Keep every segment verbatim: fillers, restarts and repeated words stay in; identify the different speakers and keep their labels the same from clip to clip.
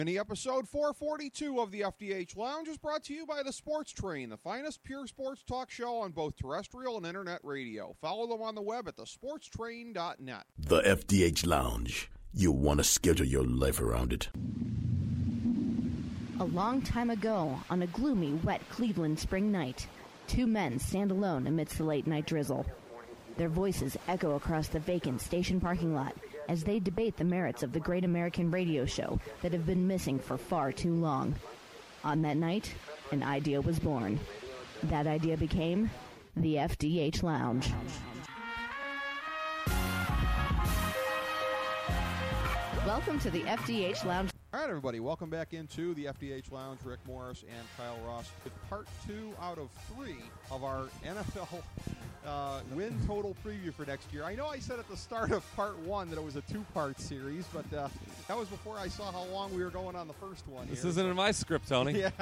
Speaker 1: Mini episode four forty-two of the F D H Lounge is brought to you by the Sports Train, the finest pure sports talk show on both terrestrial and internet radio. Follow them on the web at the sports train dot net.
Speaker 2: The F D H Lounge. You want to schedule your life around it.
Speaker 3: A long time ago, on a gloomy, wet Cleveland spring night, two men stand alone amidst the late-night drizzle. Their voices echo across the vacant station parking lot as they debate the merits of the great American radio show that have been missing for far too long. On that night, an idea was born. That idea became the F D H Lounge. Welcome to the F D H Lounge.
Speaker 1: All right, everybody, welcome back into the F D H Lounge. Rick Morris and Kyle Ross with part two out of three of our N F L uh, win total preview for next year. I know I said at the start of part one that it was a two-part series, but uh, that was before I saw how long we were going on the first one.
Speaker 4: This
Speaker 1: here.
Speaker 4: isn't in my script, Tony.
Speaker 1: Yeah,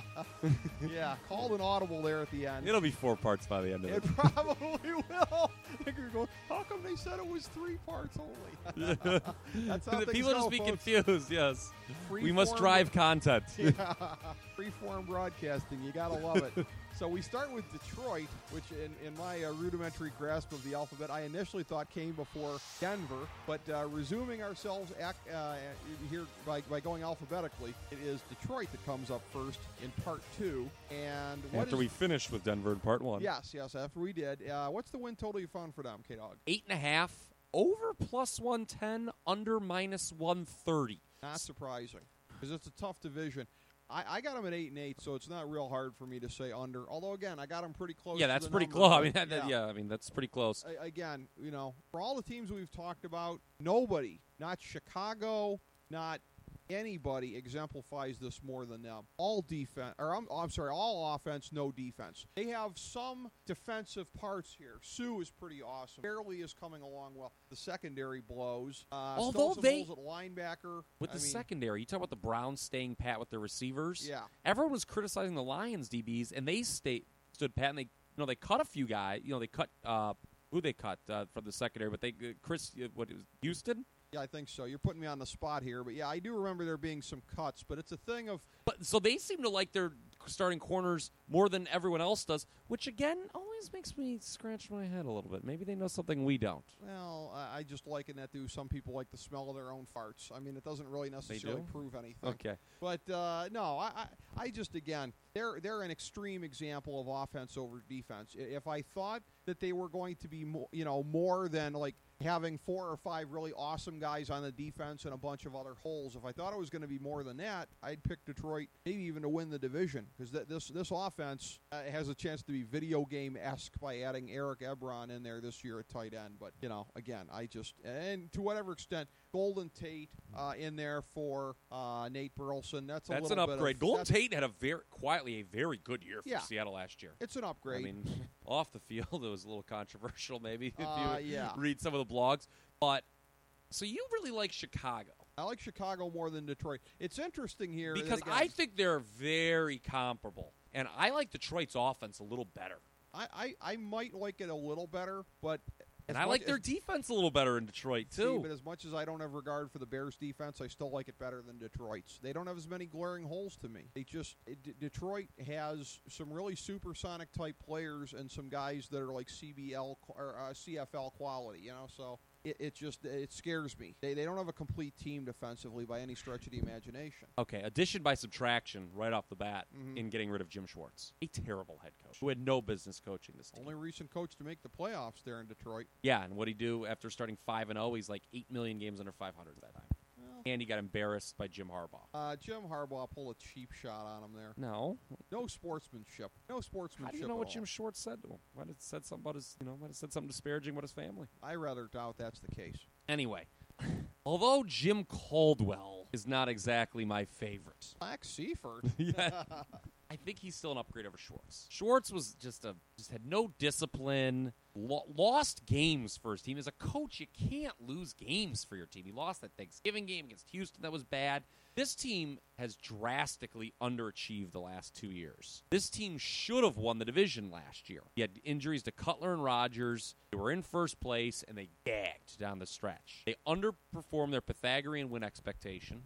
Speaker 1: yeah. Called an audible there at the end.
Speaker 4: It'll be four parts by the end of it.
Speaker 1: It probably will. You're going, how come they said it was three parts only? That's how things
Speaker 4: People
Speaker 1: go,
Speaker 4: just be
Speaker 1: folks.
Speaker 4: confused, yes.
Speaker 1: Free
Speaker 4: we must
Speaker 1: form-
Speaker 4: drive content.
Speaker 1: Yeah, free-form broadcasting. You got to love it. So we start with Detroit, which in, in my uh, rudimentary grasp of the alphabet, I initially thought came before Denver. But uh, resuming ourselves ac- uh, here by, by going alphabetically, it is Detroit that comes up first in part two. And what
Speaker 4: After
Speaker 1: is,
Speaker 4: we finished with Denver in part one.
Speaker 1: Yes, yes, after we did. Uh, what's the win total you found for them, K-Dog?
Speaker 4: Eight and a half, over plus one ten, under minus one thirty.
Speaker 1: Not surprising, because it's a tough division. I, I got them at eight and eight, so it's not real hard for me to say under. Although again, I got them pretty close.
Speaker 4: Yeah,
Speaker 1: to
Speaker 4: that's
Speaker 1: the
Speaker 4: pretty
Speaker 1: number,
Speaker 4: close. I
Speaker 1: but
Speaker 4: mean, that,
Speaker 1: yeah.
Speaker 4: yeah, I mean that's pretty close.
Speaker 1: I, again, you know, for all the teams we've talked about, nobody, not Chicago, not anybody exemplifies this more than them. All defense, or I'm, I'm sorry, all offense, no defense. They have some defensive parts here. Sue is pretty awesome. Barely is coming along well. The secondary blows. Uh,
Speaker 4: Although
Speaker 1: still some
Speaker 4: they-
Speaker 1: holes at linebacker.
Speaker 4: With
Speaker 1: I
Speaker 4: the
Speaker 1: mean,
Speaker 4: secondary, you talk about the Browns staying pat with their receivers.
Speaker 1: Yeah.
Speaker 4: Everyone was criticizing the Lions D Bs, and they stayed stood pat. And they, you know, they cut a few guys. You know, they cut uh, who they cut uh, from the secondary, but they uh, Chris, uh, what it was Houston.
Speaker 1: Yeah, I think so. You're putting me on the spot here, but yeah, I do remember there being some cuts, but it's a thing of
Speaker 4: But so they seem to like their starting corners more than everyone else does, which again always makes me scratch my head a little bit. Maybe they know something we don't.
Speaker 1: well, I I just liken that to some people like the smell of their own farts. I mean, it doesn't really necessarily
Speaker 4: do?
Speaker 1: prove anything.
Speaker 4: Okay.
Speaker 1: But uh, no, I, I, I just again, they're they're an extreme example of offense over defense. I- If I thought that they were going to be more, you know, more than like having four or five really awesome guys on the defense and a bunch of other holes, if I thought it was going to be more than that, I'd pick Detroit maybe even to win the division, because th- this this offense uh, has a chance to be video game esque by adding Eric Ebron in there this year at tight end. But you know, again, I just and to whatever extent, Golden Tate uh, in there for uh, Nate Burleson. That's a
Speaker 4: That's
Speaker 1: little
Speaker 4: an upgrade.
Speaker 1: Bit of,
Speaker 4: Golden
Speaker 1: that's-
Speaker 4: Tate had a very quietly a very good year for
Speaker 1: Yeah.
Speaker 4: Seattle last year.
Speaker 1: It's an upgrade.
Speaker 4: I mean, off the field, it was a little controversial, maybe if
Speaker 1: Uh,
Speaker 4: you
Speaker 1: yeah.
Speaker 4: read some of the blogs. But so you really like Chicago
Speaker 1: I like Chicago more than Detroit. It's interesting here that,
Speaker 4: because
Speaker 1: again,
Speaker 4: I think they're very comparable, and I like Detroit's offense a little better,
Speaker 1: I, I, I might like it a little better, but
Speaker 4: and
Speaker 1: as
Speaker 4: I like
Speaker 1: much
Speaker 4: their
Speaker 1: as,
Speaker 4: defense a little better in Detroit
Speaker 1: see,
Speaker 4: too.
Speaker 1: but as much as I don't have regard for the Bears' defense, I still like it better than Detroit's. They don't have as many glaring holes to me. They just it, D- Detroit has some really supersonic type players and some guys that are like C B L qu- or uh, C F L quality. You know, so. It, it just it scares me. They they don't have a complete team defensively by any stretch of the imagination.
Speaker 4: Okay, addition by subtraction right off the bat
Speaker 1: Mhm.
Speaker 4: in getting rid of Jim Schwartz, a terrible head coach who had no business coaching this team.
Speaker 1: Only recent coach to make the playoffs there in Detroit.
Speaker 4: Yeah, and what he do after starting five and zero? He's like eight million games under five hundred that time,
Speaker 1: Well,
Speaker 4: and he got embarrassed by Jim Harbaugh.
Speaker 1: uh, Jim Harbaugh pulled a cheap shot on him there.
Speaker 4: No,
Speaker 1: No sportsmanship. No sportsmanship.
Speaker 4: how do you know
Speaker 1: at
Speaker 4: what
Speaker 1: all.
Speaker 4: Jim Schwartz said to him? Might have said something about his, you know, might have said something disparaging about his family.
Speaker 1: I rather doubt that's the case.
Speaker 4: Anyway, although Jim Caldwell is not exactly my favorite,
Speaker 1: Black Seaford.
Speaker 4: yeah, I think he's still an upgrade over Schwartz. Schwartz was just a just had no discipline, lo- lost games for his team. As a coach, you can't lose games for your team. He lost that Thanksgiving game against Houston. That was bad. This team has drastically underachieved the last two years. This team should have won the division last year. He had injuries to Cutler and Rodgers. They were in first place, and they gagged down the stretch. They underperformed their Pythagorean win expectation.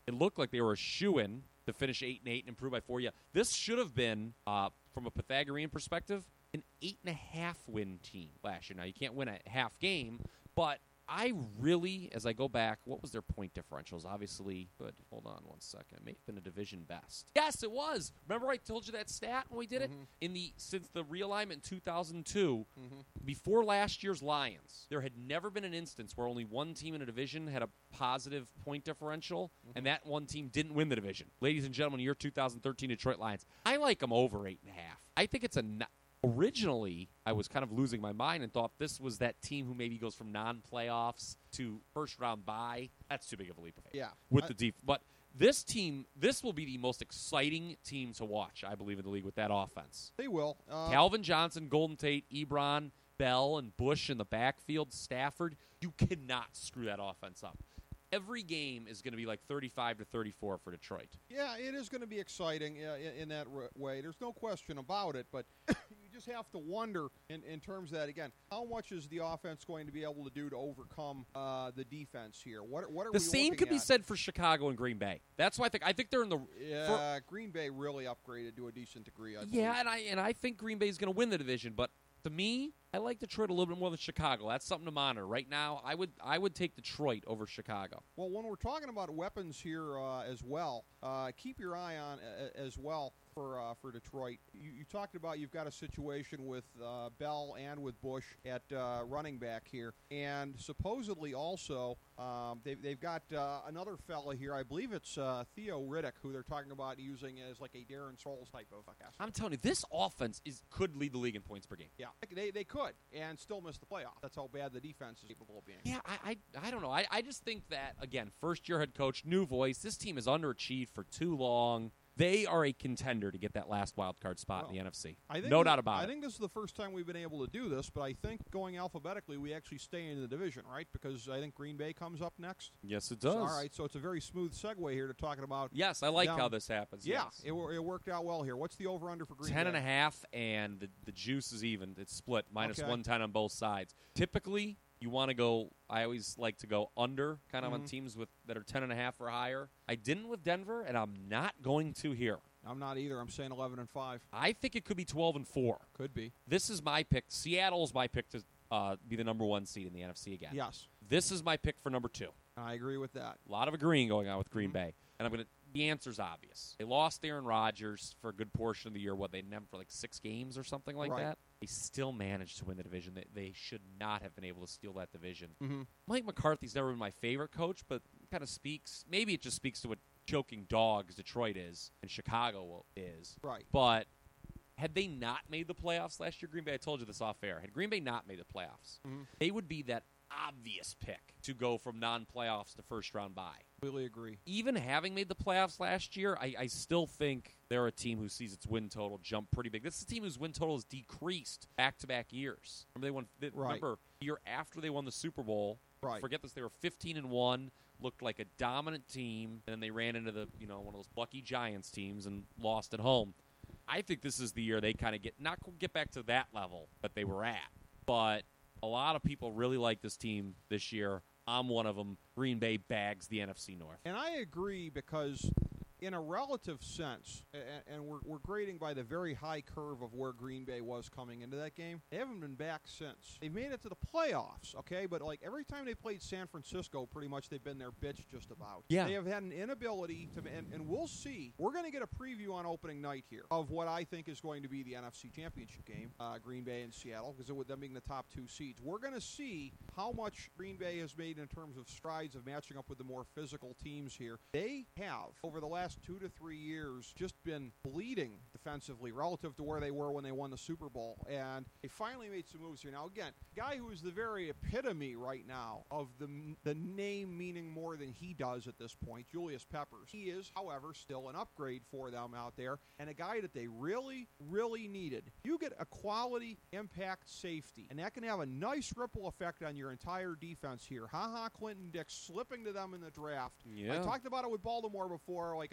Speaker 4: it looked like they were a shoo-in to finish eight and eight and improve by four. Yeah, this should have been, uh, from a Pythagorean perspective, an eight and a half win team last year. Now you can't win a half game, but I really, as I go back, what was their point differentials? Obviously, but hold on one second. It may have been a division best. Yes, it was. Remember I told you that stat when we did
Speaker 1: mm-hmm.
Speaker 4: it? In the since the realignment in two thousand two,
Speaker 1: mm-hmm.
Speaker 4: before last year's Lions, there had never been an instance where only one team in a division had a positive point differential, mm-hmm. and that one team didn't win the division. Ladies and gentlemen, year two thousand thirteen Detroit Lions. I like them over eight and a half. I think it's a. N- Originally, I was kind of losing my mind and thought this was that team who maybe goes from non-playoffs to first-round bye. That's too big of a leap of faith.
Speaker 1: Yeah.
Speaker 4: With
Speaker 1: I,
Speaker 4: the deep, but this team, this will be the most exciting team to watch, I believe, in the league with that offense.
Speaker 1: They will. Uh,
Speaker 4: Calvin Johnson, Golden Tate, Ebron, Bell, and Bush in the backfield. Stafford. You cannot screw that offense up. Every game is going to be like thirty-five to thirty-four for Detroit.
Speaker 1: Yeah, it is going to be exciting uh, in, in that r- way. There's no question about it, but you just have to wonder in, in terms of that, again, how much is the offense going to be able to do to overcome uh, the defense here? What, what are
Speaker 4: the
Speaker 1: we
Speaker 4: same
Speaker 1: looking
Speaker 4: could be
Speaker 1: at?
Speaker 4: said for Chicago and Green Bay. That's why I think I think they're in the
Speaker 1: Yeah,
Speaker 4: for,
Speaker 1: Green Bay really upgraded to a decent degree. I
Speaker 4: yeah,
Speaker 1: believe.
Speaker 4: and I and I think Green Bay is going to win the division, but to me, I like Detroit a little bit more than Chicago. That's something to monitor. Right now, I would I would take Detroit over Chicago.
Speaker 1: Well, when we're talking about weapons here uh, as well, uh, keep your eye on uh, as well for uh, for Detroit. You, you talked about you've got a situation with uh, Bell and with Bush at uh, running back here, and supposedly also um, they've, they've got uh, another fella here. I believe it's uh, Theo Riddick, who they're talking about using as like a Darren Sproles type of a guy.
Speaker 4: I'm telling you, this offense is could lead the league in points per game.
Speaker 1: Yeah, they, they could, and still miss the playoffs. That's how bad the defense is capable of being.
Speaker 4: Yeah, I I, I don't know. I, I just think that, again, first-year head coach, new voice. This team has underachieved for too long. They are a contender to get that last wild card spot
Speaker 1: well,
Speaker 4: in the N F C.
Speaker 1: I think
Speaker 4: no
Speaker 1: this,
Speaker 4: doubt about
Speaker 1: I
Speaker 4: it.
Speaker 1: I think this is the first time we've been able to do this, but I think going alphabetically, we actually stay in the division, right? Because I think Green Bay comes up next.
Speaker 4: Yes, it does.
Speaker 1: So, all right, so it's a very smooth segue here to talking about.
Speaker 4: Yes, I like
Speaker 1: down,
Speaker 4: how this happens.
Speaker 1: Yeah,
Speaker 4: yes.
Speaker 1: it, it worked out well here. What's the over-under for Green
Speaker 4: Ten
Speaker 1: Bay?
Speaker 4: and a half, and the, the juice is even. It's split, minus
Speaker 1: Okay.
Speaker 4: one ten on both sides. Typically, you want to go, I always like to go under, kind of
Speaker 1: Mhm.
Speaker 4: on teams with that are ten and a half or higher. I didn't with Denver, and I'm not going to here.
Speaker 1: I'm not either. I'm saying eleven and five.
Speaker 4: I think it could be twelve and four.
Speaker 1: Could be.
Speaker 4: This is my pick. Seattle's my pick to uh, be the number one seed in the N F C again.
Speaker 1: Yes,
Speaker 4: This is my pick for number two.
Speaker 1: I agree with that.
Speaker 4: A lot of agreeing going on with Green
Speaker 1: Mhm.
Speaker 4: Bay. And I'm going to, the answer's obvious. They lost Aaron Rodgers for a good portion of the year. What, they named for like six games or something like
Speaker 1: Right.
Speaker 4: that? They still managed to win the division. They, they should not have been able to steal that division.
Speaker 1: Mm-hmm.
Speaker 4: Mike McCarthy's never been my favorite coach, but kind of speaks, maybe it just speaks to what choking dogs Detroit is and Chicago is.
Speaker 1: Right.
Speaker 4: But had they not made the playoffs last year, Green Bay, I told you this off air, had Green Bay not made the playoffs,
Speaker 1: Mhm.
Speaker 4: they would be that obvious pick to go from non-playoffs to first-round bye.
Speaker 1: Completely agree.
Speaker 4: Even having made the playoffs last year, I, I still think they're a team who sees its win total jump pretty big. This is a team whose win total has decreased back-to-back years. Remember, they won, they,
Speaker 1: Right.
Speaker 4: remember the year after they won the Super Bowl,
Speaker 1: Right.
Speaker 4: forget this, they were fifteen and one, looked like a dominant team, and then they ran into the you know one of those lucky Giants teams and lost at home. I think this is the year they kind of get not get back to that level that they were at, but a lot of people really like this team this year. I'm one of them. Green Bay bags the N F C North.
Speaker 1: And I agree because in a relative sense, and, and we're, we're grading by the very high curve of where Green Bay was coming into that game, they haven't been back since. They've made it to the playoffs, okay? But, like, every time they played San Francisco, pretty much they've been their bitch just about.
Speaker 4: Yeah.
Speaker 1: They have had an inability to, and, and we'll see. We're going to get a preview on opening night here of what I think is going to be the N F C Championship game, uh, Green Bay and Seattle, because with them being the top two seeds. We're going to see how much Green Bay has made in terms of strides of matching up with the more physical teams here. They have, over the last two to three years, just been bleeding defensively relative to where they were when they won the Super Bowl. And they finally made some moves here. Now, again, guy who is the very epitome right now of the, the name meaning more than he does at this point, Julius Peppers. He is, however, still an upgrade for them out there, and a guy that they really, really needed. You get a quality impact safety, and that can have a nice ripple effect on your entire defense here. Ha ha, Clinton Dix slipping to them in the draft.
Speaker 4: Yeah.
Speaker 1: I talked about it with Baltimore before, like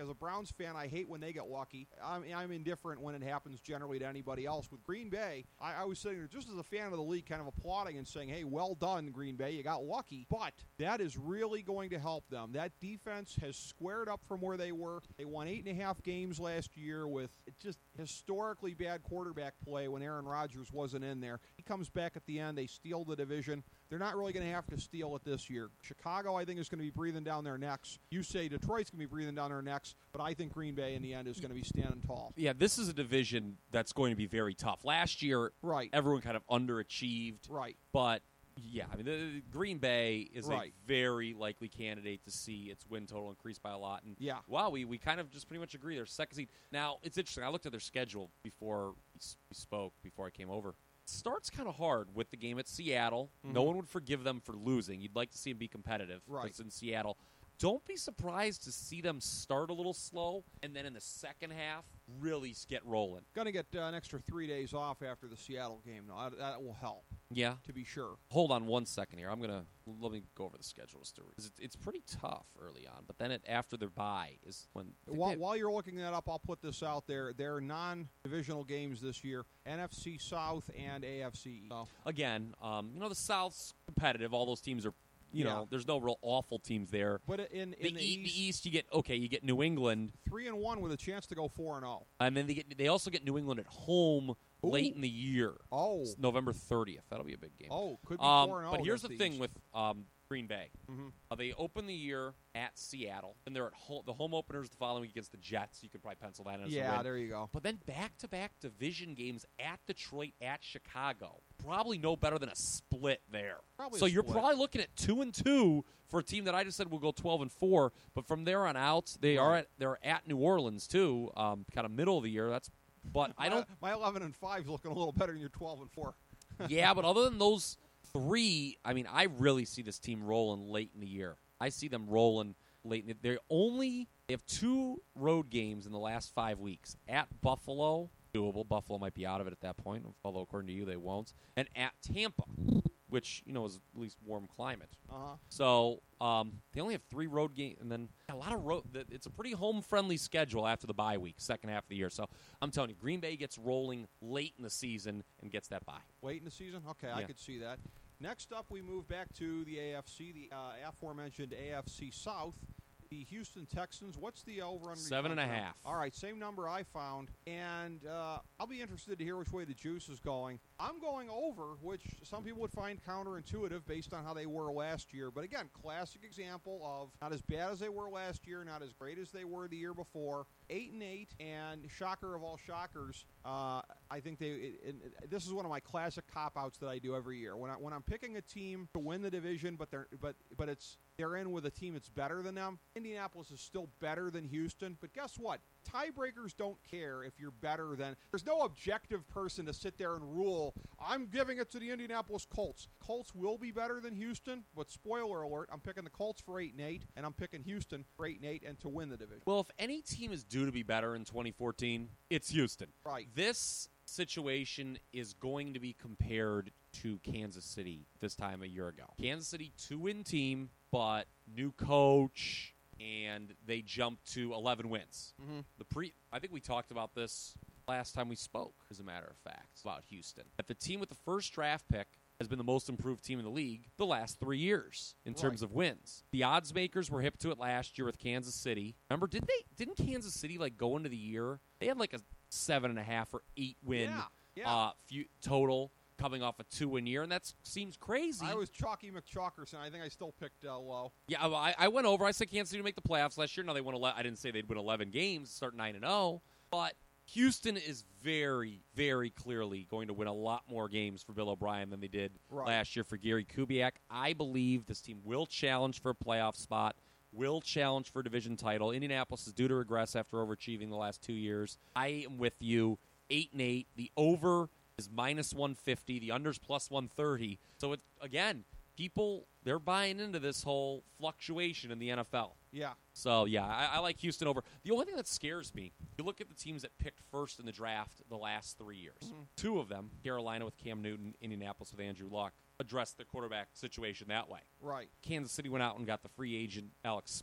Speaker 1: as a Browns fan, I hate when they get lucky. I'm, I'm indifferent when it happens generally to anybody else. With Green Bay, I, I was sitting there just as a fan of the league, kind of applauding and saying, hey, well done, Green Bay. You got lucky. But that is really going to help them. That defense has squared up from where they were. They won eight and a half games last year with just historically bad quarterback play when Aaron Rodgers wasn't in there. He comes back at the end. They steal the division. They're not really going to have to steal it this year. Chicago, I think, is going to be breathing down their necks. You say Detroit's going to be breathing down their necks, but I think Green Bay in the end is going to be standing tall.
Speaker 4: Yeah, this is a division that's going to be very tough. Last year,
Speaker 1: right,
Speaker 4: everyone kind of underachieved.
Speaker 1: Right.
Speaker 4: But, yeah, I mean, the, the Green Bay is
Speaker 1: right.
Speaker 4: a very likely candidate to see its win total increase by a lot. And,
Speaker 1: yeah.
Speaker 4: wow, we, we kind of just pretty much agree. They're second seed. Now, it's interesting. I looked at their schedule before we spoke, before I came over. Starts kind of hard with the game at Seattle. Mm-hmm. No one would forgive them for losing. You'd like to see them be competitive.
Speaker 1: Right.
Speaker 4: It's in Seattle. Don't be surprised to see them start a little slow and then in the second half really get rolling.
Speaker 1: Going to get uh, an extra three days off after the Seattle game. No, that, that will help.
Speaker 4: Yeah.
Speaker 1: To be sure.
Speaker 4: Hold on one second here. I'm going to let me go over the schedule. It's, it's pretty tough early on, but then it, after their bye is when.
Speaker 1: While, while you're looking that up, I'll put this out there. They're non-divisional games this year: N F C South and A F C. So.
Speaker 4: Again, um, you know the South's competitive. All those teams are. You
Speaker 1: yeah.
Speaker 4: know, there's no real awful teams there.
Speaker 1: But in, in
Speaker 4: the,
Speaker 1: the,
Speaker 4: e-
Speaker 1: East,
Speaker 4: the East, you get okay. You get New England
Speaker 1: three and one with a chance to go four and zero.
Speaker 4: And then they get they also get New England at home
Speaker 1: Ooh.
Speaker 4: late in the year.
Speaker 1: Oh,
Speaker 4: it's November thirtieth. That'll be a big game.
Speaker 1: Oh, could be
Speaker 4: um,
Speaker 1: four and zero.
Speaker 4: But here's the
Speaker 1: the
Speaker 4: thing
Speaker 1: East.
Speaker 4: with um, Green Bay.
Speaker 1: Mm-hmm.
Speaker 4: Uh, they open the year at Seattle, and they're at home. The home openers the following week against the Jets. You could probably pencil that in as a
Speaker 1: Yeah,
Speaker 4: win.
Speaker 1: there you go.
Speaker 4: But then back-to-back division games at Detroit, at Chicago. Probably no better than a split there.
Speaker 1: Probably
Speaker 4: so
Speaker 1: a
Speaker 4: you're
Speaker 1: split.
Speaker 4: probably looking at two and two for a team that I just said will go twelve and four. But from there on out, they
Speaker 1: right.
Speaker 4: are at they're at New Orleans too, um, kind of middle of the year. That's but I don't.
Speaker 1: My eleven and five is looking a little better than your twelve and four.
Speaker 4: Yeah, but other than those three, I mean, I really see this team rolling late in the year. I see them rolling late. In the, they're only they have two road games in the last five weeks at Buffalo. Doable. Buffalo might be out of it at that point, although according to you they won't. And at Tampa, which you know is at least warm climate.
Speaker 1: Uh-huh.
Speaker 4: So um, they only have three road games, and then a lot of road. It's a pretty home-friendly schedule after the bye week, second half of the year. So I'm telling you, Green Bay gets rolling late in the season and gets that bye.
Speaker 1: Late in the season? Okay,
Speaker 4: yeah.
Speaker 1: I could see that. Next up, we move back to the A F C, the uh, aforementioned A F C South. The Houston Texans, what's the over-under?
Speaker 4: Seven and a half.
Speaker 1: All right, same number I found. And uh, I'll be interested to hear which way the juice is going. I'm going over, which some people would find counterintuitive based on how they were last year. But again, classic example of not as bad as they were last year, not as great as they were the year before. Eight and eight, and shocker of all shockers, uh, I think they. It, it, this is one of my classic cop-outs that I do every year. When I when I'm picking a team to win the division, but they're but but it's they're in with a team that's better than them. Indianapolis is still better than Houston, but guess what? Tiebreakers don't care if you're better than. There's no objective person to sit there and rule, I'm giving it to the Indianapolis Colts. Colts will be better than Houston, but spoiler alert, I'm picking the Colts for eight and eight, and I'm picking Houston for eight and eight and to win the division.
Speaker 4: Well, if any team is due to be better in twenty fourteen, it's Houston.
Speaker 1: Right.
Speaker 4: This situation is going to be compared to Kansas City this time a year ago. Kansas City, two-win team, but new coach, and they jumped to eleven wins.
Speaker 1: Mm-hmm.
Speaker 4: The pre, I think we talked about this last time we spoke, as a matter of fact, about Houston. That the team with the first draft pick has been the most improved team in the league the last three years in terms
Speaker 1: right.
Speaker 4: of wins. The odds makers were hip to it last year with Kansas City. Remember, did they? Didn't Kansas City like go into the year? They had like a seven and a half or eight win
Speaker 1: yeah, yeah.
Speaker 4: Uh, few, total coming off a two-win year, and that seems crazy.
Speaker 1: I was Chalky McChalkerson. I think I still picked uh, low.
Speaker 4: Yeah, I, I went over. I said Kansas City to make the playoffs last year. Now they won eleven. I didn't say they'd win eleven games, start nine and zero, but Houston is very, very clearly going to win a lot more games for Bill O'Brien than they did
Speaker 1: right.
Speaker 4: last year for Gary Kubiak. I believe this team will challenge for a playoff spot, will challenge for a division title. Indianapolis is due to regress after overachieving the last two years. I am with you. Eight and eight. The over is minus one fifty. The under's plus one thirty. So, it, again, people, they're buying into this whole fluctuation in the N F L.
Speaker 1: Yeah.
Speaker 4: So, yeah, I, I like Houston over. The only thing that scares me, you look at the teams that picked first in the draft the last three years. Mm-hmm. Two of them, Carolina with Cam Newton, Indianapolis with Andrew Luck, addressed the quarterback situation that way.
Speaker 1: Right.
Speaker 4: Kansas City went out and got the free agent Alex Smith.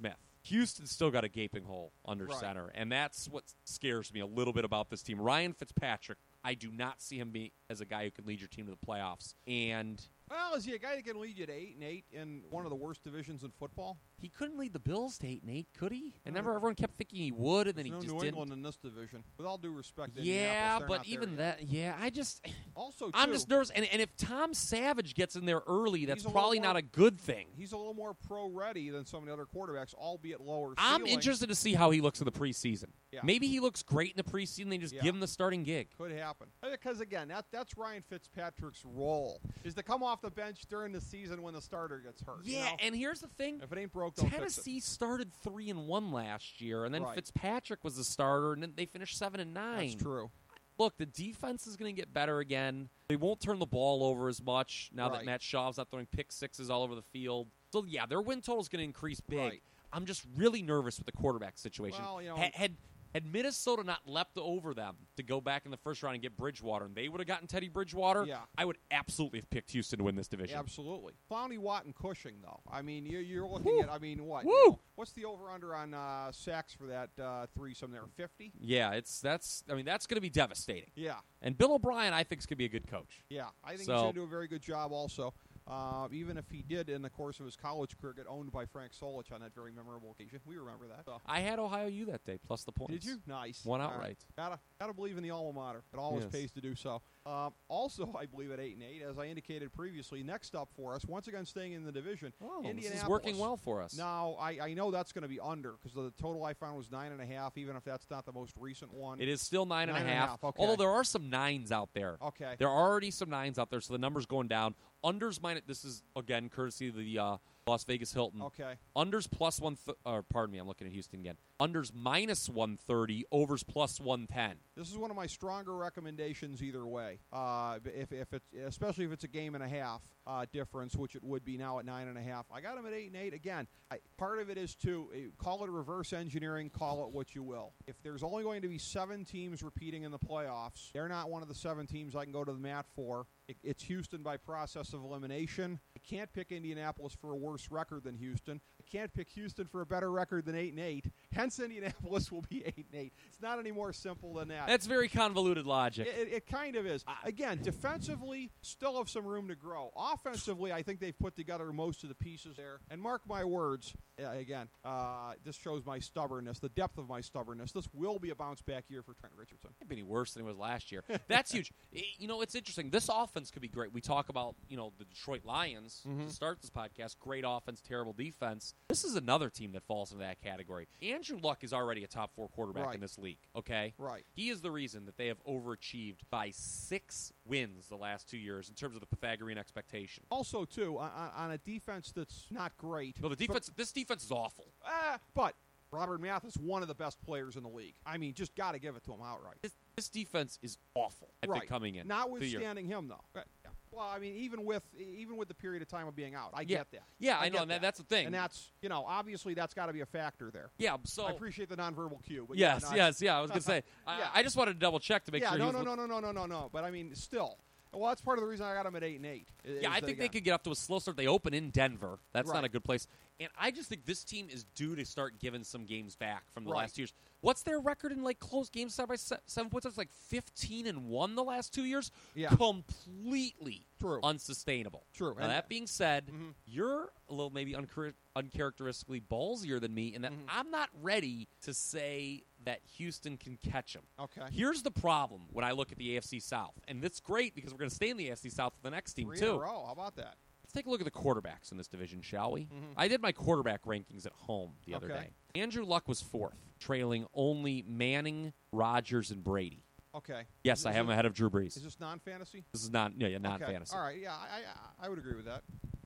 Speaker 4: Houston's still got a gaping hole under
Speaker 1: Right.
Speaker 4: center, and that's what scares me a little bit about this team. Ryan Fitzpatrick, I do not see him be as a guy who can lead your team to the playoffs, and
Speaker 1: Well, is he a guy that can lead you to eight and eight in one of the worst divisions in football?
Speaker 4: he couldn't lead the Bills to eight and eight, could he? And never everyone kept thinking he would, and then he
Speaker 1: There's no
Speaker 4: just
Speaker 1: New
Speaker 4: didn't.
Speaker 1: England in this division. With all due respect, to
Speaker 4: Yeah,
Speaker 1: Indianapolis, they're
Speaker 4: but
Speaker 1: not there
Speaker 4: even
Speaker 1: yet.
Speaker 4: that, yeah, I just,
Speaker 1: Also, too,
Speaker 4: I'm just nervous. And, and if Tom Savage gets in there early, that's
Speaker 1: He's a little
Speaker 4: probably
Speaker 1: more-
Speaker 4: not a good thing.
Speaker 1: he's a little more pro-ready than some of the other quarterbacks, albeit lower
Speaker 4: I'm
Speaker 1: ceiling.
Speaker 4: interested to see how he looks in the preseason.
Speaker 1: Yeah.
Speaker 4: Maybe he looks great in the preseason. They just
Speaker 1: Yeah.
Speaker 4: give him the starting gig.
Speaker 1: Could happen. Because, again, that that's Ryan Fitzpatrick's role, is to come off the bench during the season when the starter gets hurt. you
Speaker 4: Yeah,
Speaker 1: know?
Speaker 4: and here's the thing.
Speaker 1: If it ain't broke, don't fix it.
Speaker 4: Tennessee started three and one last year, and then
Speaker 1: Right.
Speaker 4: Fitzpatrick was the starter, and then they finished seven and nine.
Speaker 1: That's true.
Speaker 4: Look, the defense is going to get better again. They won't turn the ball over as much now that
Speaker 1: Right.
Speaker 4: Matt Shaw's not throwing pick sixes all over the field. So yeah, their win total is going to increase big.
Speaker 1: Right.
Speaker 4: I'm just really nervous with the quarterback situation.
Speaker 1: Well, you know-
Speaker 4: had, had had Minnesota not leapt over them to go back in the first round and get Bridgewater, and they would have gotten Teddy Bridgewater,
Speaker 1: Yeah.
Speaker 4: I would absolutely have picked Houston to win this division.
Speaker 1: Absolutely. Clowney, Watt, and Cushing, though. I mean, you're, you're looking
Speaker 4: Woo.
Speaker 1: at, I mean, what? you
Speaker 4: Woo.
Speaker 1: know, what's the over-under on uh, sacks for that uh, threesome there? fifty?
Speaker 4: Yeah, it's that's. I mean, that's going to be devastating.
Speaker 1: Yeah.
Speaker 4: And Bill O'Brien, I think, is going to be a good coach.
Speaker 1: Yeah. I think
Speaker 4: So-
Speaker 1: he's going to do a very good job also. Uh, even if he did, in the course of his college career, get owned by Frank Solich on that very memorable occasion. We remember that. So.
Speaker 4: I had Ohio U that day, plus the points.
Speaker 1: Did you? Nice.
Speaker 4: One
Speaker 1: All
Speaker 4: outright.
Speaker 1: right. Gotta gotta believe in the alma mater. It always
Speaker 4: Yes.
Speaker 1: pays to do so. Um, also, I believe at eight and eight, as I indicated previously. Next up for us, once again staying in the division,
Speaker 4: Oh, this
Speaker 1: Indianapolis.
Speaker 4: is working well for us.
Speaker 1: Now, I, I know that's going to be under because the total I found was nine and a half. Even if that's not the most recent one.
Speaker 4: It is still nine,
Speaker 1: Nine
Speaker 4: and a
Speaker 1: and a
Speaker 4: half.
Speaker 1: half, okay.
Speaker 4: Although there are some nines out there.
Speaker 1: Okay.
Speaker 4: There are already some nines out there, so the number's going down. Unders minus. This is again courtesy of the uh, Las Vegas Hilton.
Speaker 1: Okay.
Speaker 4: Unders plus one. Th- or pardon me, I'm looking at Houston again. Unders minus one thirty. Overs plus one ten.
Speaker 1: This is one of my stronger recommendations either way. Uh, if if it's especially if it's a game and a half uh, difference, which it would be now at nine and a half. I got them at eight and eight again. I, part of it is to uh, call it reverse engineering, call it what you will. If there's only going to be seven teams repeating in the playoffs, they're not one of the seven teams I can go to the mat for. It, it's Houston by process of elimination. I can't pick Indianapolis for a worse record than Houston. I can't pick Houston for a better record than eight and eight. Hence, Indianapolis will be eight and eight. It's not any more simple than that.
Speaker 4: That's very convoluted logic.
Speaker 1: It, it, it kind of is. Again, defensively, still have some room to grow. Offensively, I think they've put together most of the pieces there. And mark my words, uh, again, uh, this shows my stubbornness, the depth of my stubbornness. This will be a bounce-back year for Trent Richardson.
Speaker 4: Can't be any worse than it was last year. That's huge. I- You know, it's interesting. This offense could be great. We talk about, you know, the Detroit Lions to start this podcast. Great offense, terrible defense. This is another team that falls into that category. Andrew Luck is already a top four quarterback
Speaker 1: Right.
Speaker 4: in this league, okay?
Speaker 1: Right.
Speaker 4: He is the reason that they have overachieved by six wins the last two years in terms of the Pythagorean expectation.
Speaker 1: Also, too, on, on a defense that's not great.
Speaker 4: No, the defense. This defense is awful.
Speaker 1: But, uh, but Robert Mathis, one of the best players in the league. I mean, just got to give it to him outright.
Speaker 4: This, this defense is awful. I
Speaker 1: right.
Speaker 4: think coming in, the year.
Speaker 1: Notwithstanding him, though. Right. Yeah. Well, I mean, even with even with the period of time of being out, I
Speaker 4: Yeah.
Speaker 1: get that.
Speaker 4: Yeah, I, know,
Speaker 1: get
Speaker 4: and that, that's the thing.
Speaker 1: And that's, you know, obviously that's got to be a factor there.
Speaker 4: yeah. So
Speaker 1: I appreciate the nonverbal cue. But
Speaker 4: yes,
Speaker 1: yeah, no,
Speaker 4: yes, yeah. I was gonna say. I,
Speaker 1: Yeah.
Speaker 4: I just wanted to double check to make
Speaker 1: yeah,
Speaker 4: sure.
Speaker 1: no,
Speaker 4: he was
Speaker 1: no, no, no, no, no, no, no. But I mean, still. Well, that's part of the reason I got them at eight and eight. is
Speaker 4: Yeah, I
Speaker 1: that,
Speaker 4: think they
Speaker 1: again,
Speaker 4: could get up to a slow start. They open in Denver. That's not
Speaker 1: Right.
Speaker 4: a good place. And I just think this team is due to start giving some games back from the
Speaker 1: Right.
Speaker 4: last two years. What's their record in like close games side by se- seven points? It's like fifteen and one the last two years.
Speaker 1: Yeah.
Speaker 4: Completely
Speaker 1: True.
Speaker 4: unsustainable.
Speaker 1: True.
Speaker 4: Now
Speaker 1: And-
Speaker 4: that being said,
Speaker 1: Mhm.
Speaker 4: you're a little maybe unchar- uncharacteristically ballsier than me in that
Speaker 1: Mhm.
Speaker 4: I'm not ready to say that Houston can catch them.
Speaker 1: Okay.
Speaker 4: Here's the problem when I look at the A F C South, and that's great because we're going to stay in the A F C South with the next team
Speaker 1: Three in
Speaker 4: too.
Speaker 1: a row. How about that?
Speaker 4: Let's take a look at the quarterbacks in this division, shall we?
Speaker 1: Mhm.
Speaker 4: I did my quarterback rankings at home the other
Speaker 1: Okay.
Speaker 4: day. Andrew Luck was fourth, trailing only Manning, Rodgers, and Brady.
Speaker 1: Okay.
Speaker 4: Yes,
Speaker 1: Is
Speaker 4: I
Speaker 1: this-
Speaker 4: have him ahead of Drew Brees.
Speaker 1: Is this non-fantasy?
Speaker 4: This is not, yeah, yeah, not
Speaker 1: okay.
Speaker 4: fantasy.
Speaker 1: All right. Yeah, I, I I would agree with that.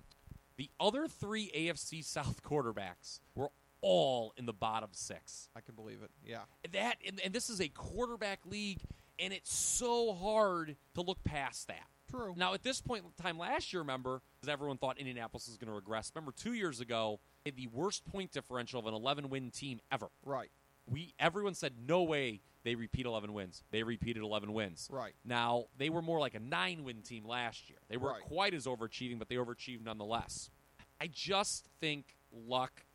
Speaker 4: The other three A F C South quarterbacks were all in the bottom six.
Speaker 1: I can believe it. Yeah.
Speaker 4: That and, and this is a quarterback league, and it's so hard to look past that.
Speaker 1: True.
Speaker 4: Now, at this point in time last year, remember, because everyone thought Indianapolis was going to regress. Remember, two years ago, they had the worst point differential of an eleven-win team ever.
Speaker 1: Right.
Speaker 4: We everyone said no way they repeat eleven wins. They repeated eleven wins.
Speaker 1: Right.
Speaker 4: Now they were more like a nine-win team last year. They weren't
Speaker 1: Right.
Speaker 4: quite as overachieving, but they overachieved nonetheless. I just think Luck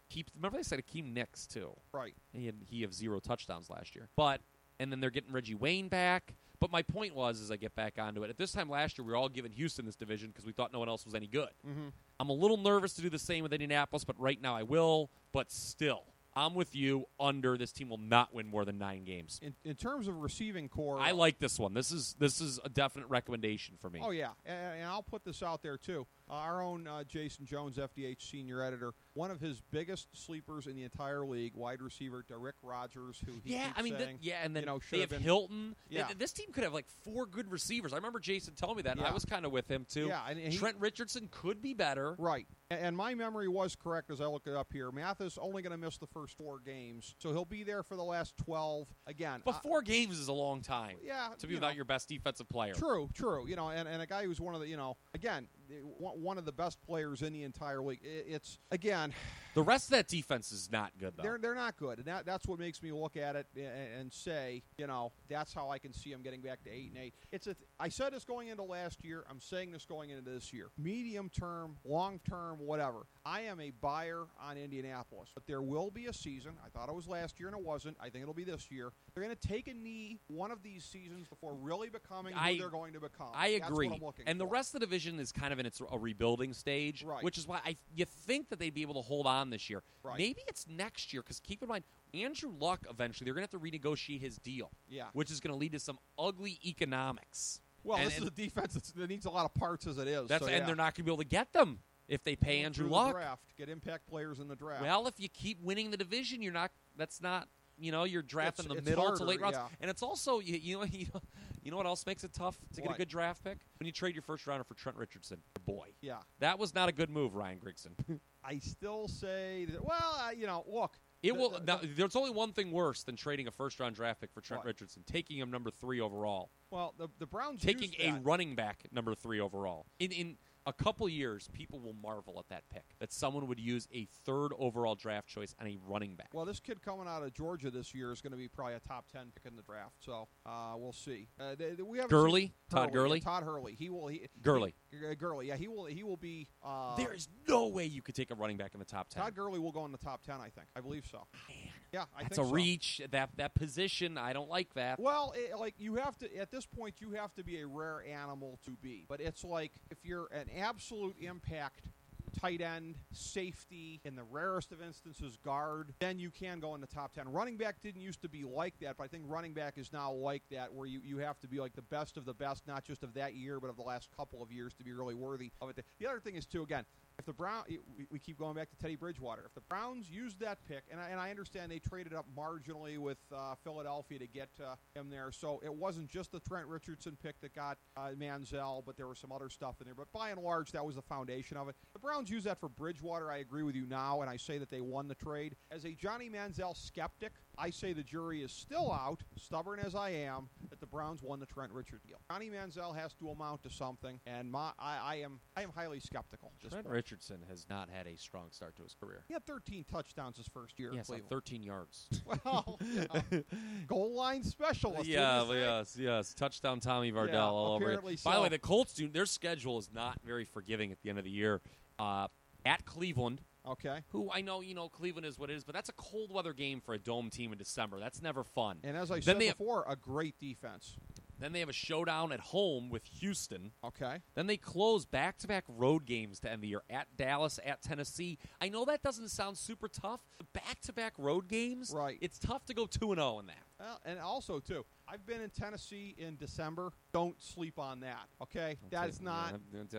Speaker 4: keep. Remember they said Akeem Nicks too.
Speaker 1: Right.
Speaker 4: He had he had zero touchdowns last year. But and then they're getting Reggie Wayne back. But my point was, as I get back onto it, at this time last year, we were all giving Houston this division because we thought no one else was any good.
Speaker 1: Mm-hmm.
Speaker 4: I'm a little nervous to do the same with Indianapolis, but right now I will. But still, I'm with you. Under this team will not win more than nine games.
Speaker 1: In, in terms of receiving core,
Speaker 4: I like this one. This is this is a definite recommendation for me.
Speaker 1: Oh yeah, and, and I'll put this out there too. Uh, our own uh, Jason Jones, F D H senior editor, one of his biggest sleepers in the entire league, wide receiver Derrick Rogers, who he
Speaker 4: yeah,
Speaker 1: keeps
Speaker 4: I mean,
Speaker 1: saying,
Speaker 4: th- yeah, and then
Speaker 1: you know,
Speaker 4: they have
Speaker 1: been,
Speaker 4: Hilton.
Speaker 1: Yeah.
Speaker 4: Th- this team could have like four good receivers. I remember Jason telling me that. And
Speaker 1: Yeah.
Speaker 4: I was kind of with him too.
Speaker 1: Yeah, and, and he,
Speaker 4: Trent Richardson could be better.
Speaker 1: Right. And, and my memory was correct as I look it up here. Mathis only going to miss the first four games, so he'll be there for the last twelve. Again,
Speaker 4: But
Speaker 1: I-
Speaker 4: four games is a long time.
Speaker 1: yeah,
Speaker 4: To be
Speaker 1: you
Speaker 4: without
Speaker 1: know,
Speaker 4: your best defensive player.
Speaker 1: True, true. You know, and, and a guy who's one of the, you know, again, one one of the best players in the entire league. It, it's again,
Speaker 4: The rest of that defense is not good, though.
Speaker 1: they're they're not good, and that, that's what makes me look at it and, and say, you know, that's how I can see them getting back to eight and eight. It's a. Th- I said this going into last year. I'm saying this going into this year. Medium term, long term, whatever. I am a buyer on Indianapolis, but there will be a season. I thought it was last year, and it wasn't. I think it'll be this year. They're going to take a knee one of these seasons before really becoming who
Speaker 4: I-
Speaker 1: they're going to become.
Speaker 4: I
Speaker 1: That's
Speaker 4: agree.
Speaker 1: what I'm looking
Speaker 4: And the
Speaker 1: for.
Speaker 4: rest of the division is kind of in its a rebuilding stage,
Speaker 1: Right.
Speaker 4: which is why I you think that they'd be able to hold on this year.
Speaker 1: Right.
Speaker 4: Maybe it's next year, because keep in mind, Andrew Luck eventually, they're going to have to renegotiate his deal,
Speaker 1: Yeah.
Speaker 4: which is going to lead to some ugly economics.
Speaker 1: Well,
Speaker 4: and,
Speaker 1: this
Speaker 4: and
Speaker 1: is a defense that's, that needs a lot of parts as it is.
Speaker 4: that's
Speaker 1: so,
Speaker 4: and
Speaker 1: yeah.
Speaker 4: they're not going to be able to get them if they pay Andrew
Speaker 1: Through the
Speaker 4: Luck.
Speaker 1: draft, get impact players in the draft.
Speaker 4: Well, if you keep winning the division, you're not. That's not. You know, you're drafting
Speaker 1: It's-
Speaker 4: the
Speaker 1: it's
Speaker 4: middle
Speaker 1: harder,
Speaker 4: to late rounds,
Speaker 1: yeah.
Speaker 4: and it's also you, you know you know you know what else makes it tough to get
Speaker 1: What?
Speaker 4: a good draft pick when you trade your first rounder for Trent Richardson. Boy,
Speaker 1: yeah.
Speaker 4: that was not a good move, Ryan Grigson.
Speaker 1: I still say that. Well, uh, you know, look.
Speaker 4: It
Speaker 1: the-
Speaker 4: will.
Speaker 1: the-
Speaker 4: Now, there's only one thing worse than trading a first round draft pick for Trent
Speaker 1: What?
Speaker 4: Richardson, taking him number three overall,
Speaker 1: Well, the the Browns
Speaker 4: taking
Speaker 1: used
Speaker 4: a
Speaker 1: that.
Speaker 4: running back number three overall. In in a couple years, people will marvel at that pick, that someone would use a third overall draft choice on a running back.
Speaker 1: Well, this kid coming out of Georgia this year is going to be probably a top ten pick in the draft. So uh, we'll see. Uh, they, they- we haven't
Speaker 4: Gurley?
Speaker 1: seen-
Speaker 4: Todd
Speaker 1: Gurley,
Speaker 4: Gurley?
Speaker 1: yeah, Todd Hurley. He will. He,
Speaker 4: Gurley.
Speaker 1: He, uh, Gurley. Yeah, he will. He will be. Uh,
Speaker 4: There is no way you could take a running back in the top ten.
Speaker 1: Todd Gurley will go in the top ten. I think. I believe so. Yeah, I
Speaker 4: That's
Speaker 1: think
Speaker 4: a
Speaker 1: so.
Speaker 4: reach. That that position, I don't like that.
Speaker 1: Well, it, like you have to at this point, you have to be a rare animal to be. But it's like if you're an absolute impact tight end, safety, in the rarest of instances, guard, then you can go in the top ten. Running back didn't used to be like that, but I think running back is now like that, where you, you have to be like the best of the best, not just of that year, but of the last couple of years to be really worthy of it. The other thing is, too, again, if the Brown, we, we keep going back to Teddy Bridgewater. If the Browns used that pick, and I, and I understand they traded up marginally with uh, Philadelphia to get uh, him there, so it wasn't just the Trent Richardson pick that got uh, Manziel, but there was some other stuff in there. But by and large, that was the foundation of it. The Browns use that for Bridgewater. I agree with you now, and I say that they won the trade. As a Johnny Manziel skeptic, I say the jury is still out, stubborn as I am, that the Browns won the Trent Richard deal. Johnny Manziel has to amount to something, and my, I, I am I am highly skeptical. at this
Speaker 4: Trent
Speaker 1: point.
Speaker 4: Richardson has not had a strong start to his career.
Speaker 1: He had thirteen touchdowns his first year. in
Speaker 4: Yes, on
Speaker 1: Cleveland.
Speaker 4: thirteen yards.
Speaker 1: Well, you know, goal line specialist.
Speaker 4: Yeah,
Speaker 1: wouldn't you say?
Speaker 4: yes, yes. Touchdown Tommy Vardell
Speaker 1: Yeah,
Speaker 4: all over it.
Speaker 1: apparently
Speaker 4: By the
Speaker 1: so.
Speaker 4: way, the Colts, do, their schedule is not very forgiving at the end of the year. Uh, at Cleveland,
Speaker 1: Okay.
Speaker 4: who I know, you know, Cleveland is what it is, but that's a cold weather game for a dome team in December. That's never fun.
Speaker 1: And as I
Speaker 4: Then
Speaker 1: said
Speaker 4: they have-
Speaker 1: before, a great defense.
Speaker 4: Then they have a showdown at home with Houston.
Speaker 1: Okay.
Speaker 4: Then they close back-to-back road games to end the year at Dallas, at Tennessee. I know that doesn't sound super tough, but back-to-back road games,
Speaker 1: Right.
Speaker 4: it's tough to go two and oh in that.
Speaker 1: Well, and also, too, I've been in Tennessee in December. Don't sleep on that, okay? That is not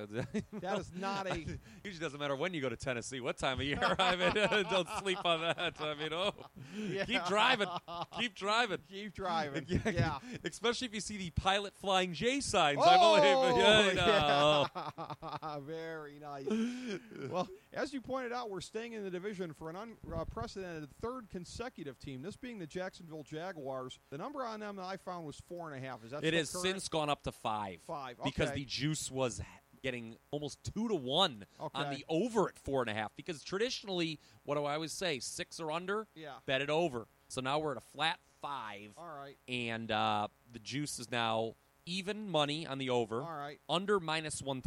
Speaker 1: that is not a
Speaker 4: Usually doesn't matter when you go to Tennessee, what time of year. I mean, don't sleep on that. I mean, oh,
Speaker 1: yeah.
Speaker 4: keep driving, keep driving.
Speaker 1: Keep driving. Yeah.
Speaker 4: Especially if you see the pilot flying J signs.
Speaker 1: Oh,
Speaker 4: I believe. Yeah, no.
Speaker 1: yeah. Very nice. Well, as you pointed out, we're staying in the division for an unprecedented third consecutive team. This being the Jacksonville Jaguars. The number on them that I found was four and a half. Is that
Speaker 4: It
Speaker 1: still
Speaker 4: has
Speaker 1: current?
Speaker 4: since gone up to five.
Speaker 1: Five,
Speaker 4: Because
Speaker 1: okay.
Speaker 4: the juice was getting almost two to one on
Speaker 1: Okay.
Speaker 4: the over at four and a half. Because traditionally, what do I always say? Six or under,
Speaker 1: Yeah.
Speaker 4: bet it over. So now we're at a flat five,
Speaker 1: All right.
Speaker 4: and uh, the juice is now even money on the over,
Speaker 1: All right.
Speaker 4: under minus one twenty.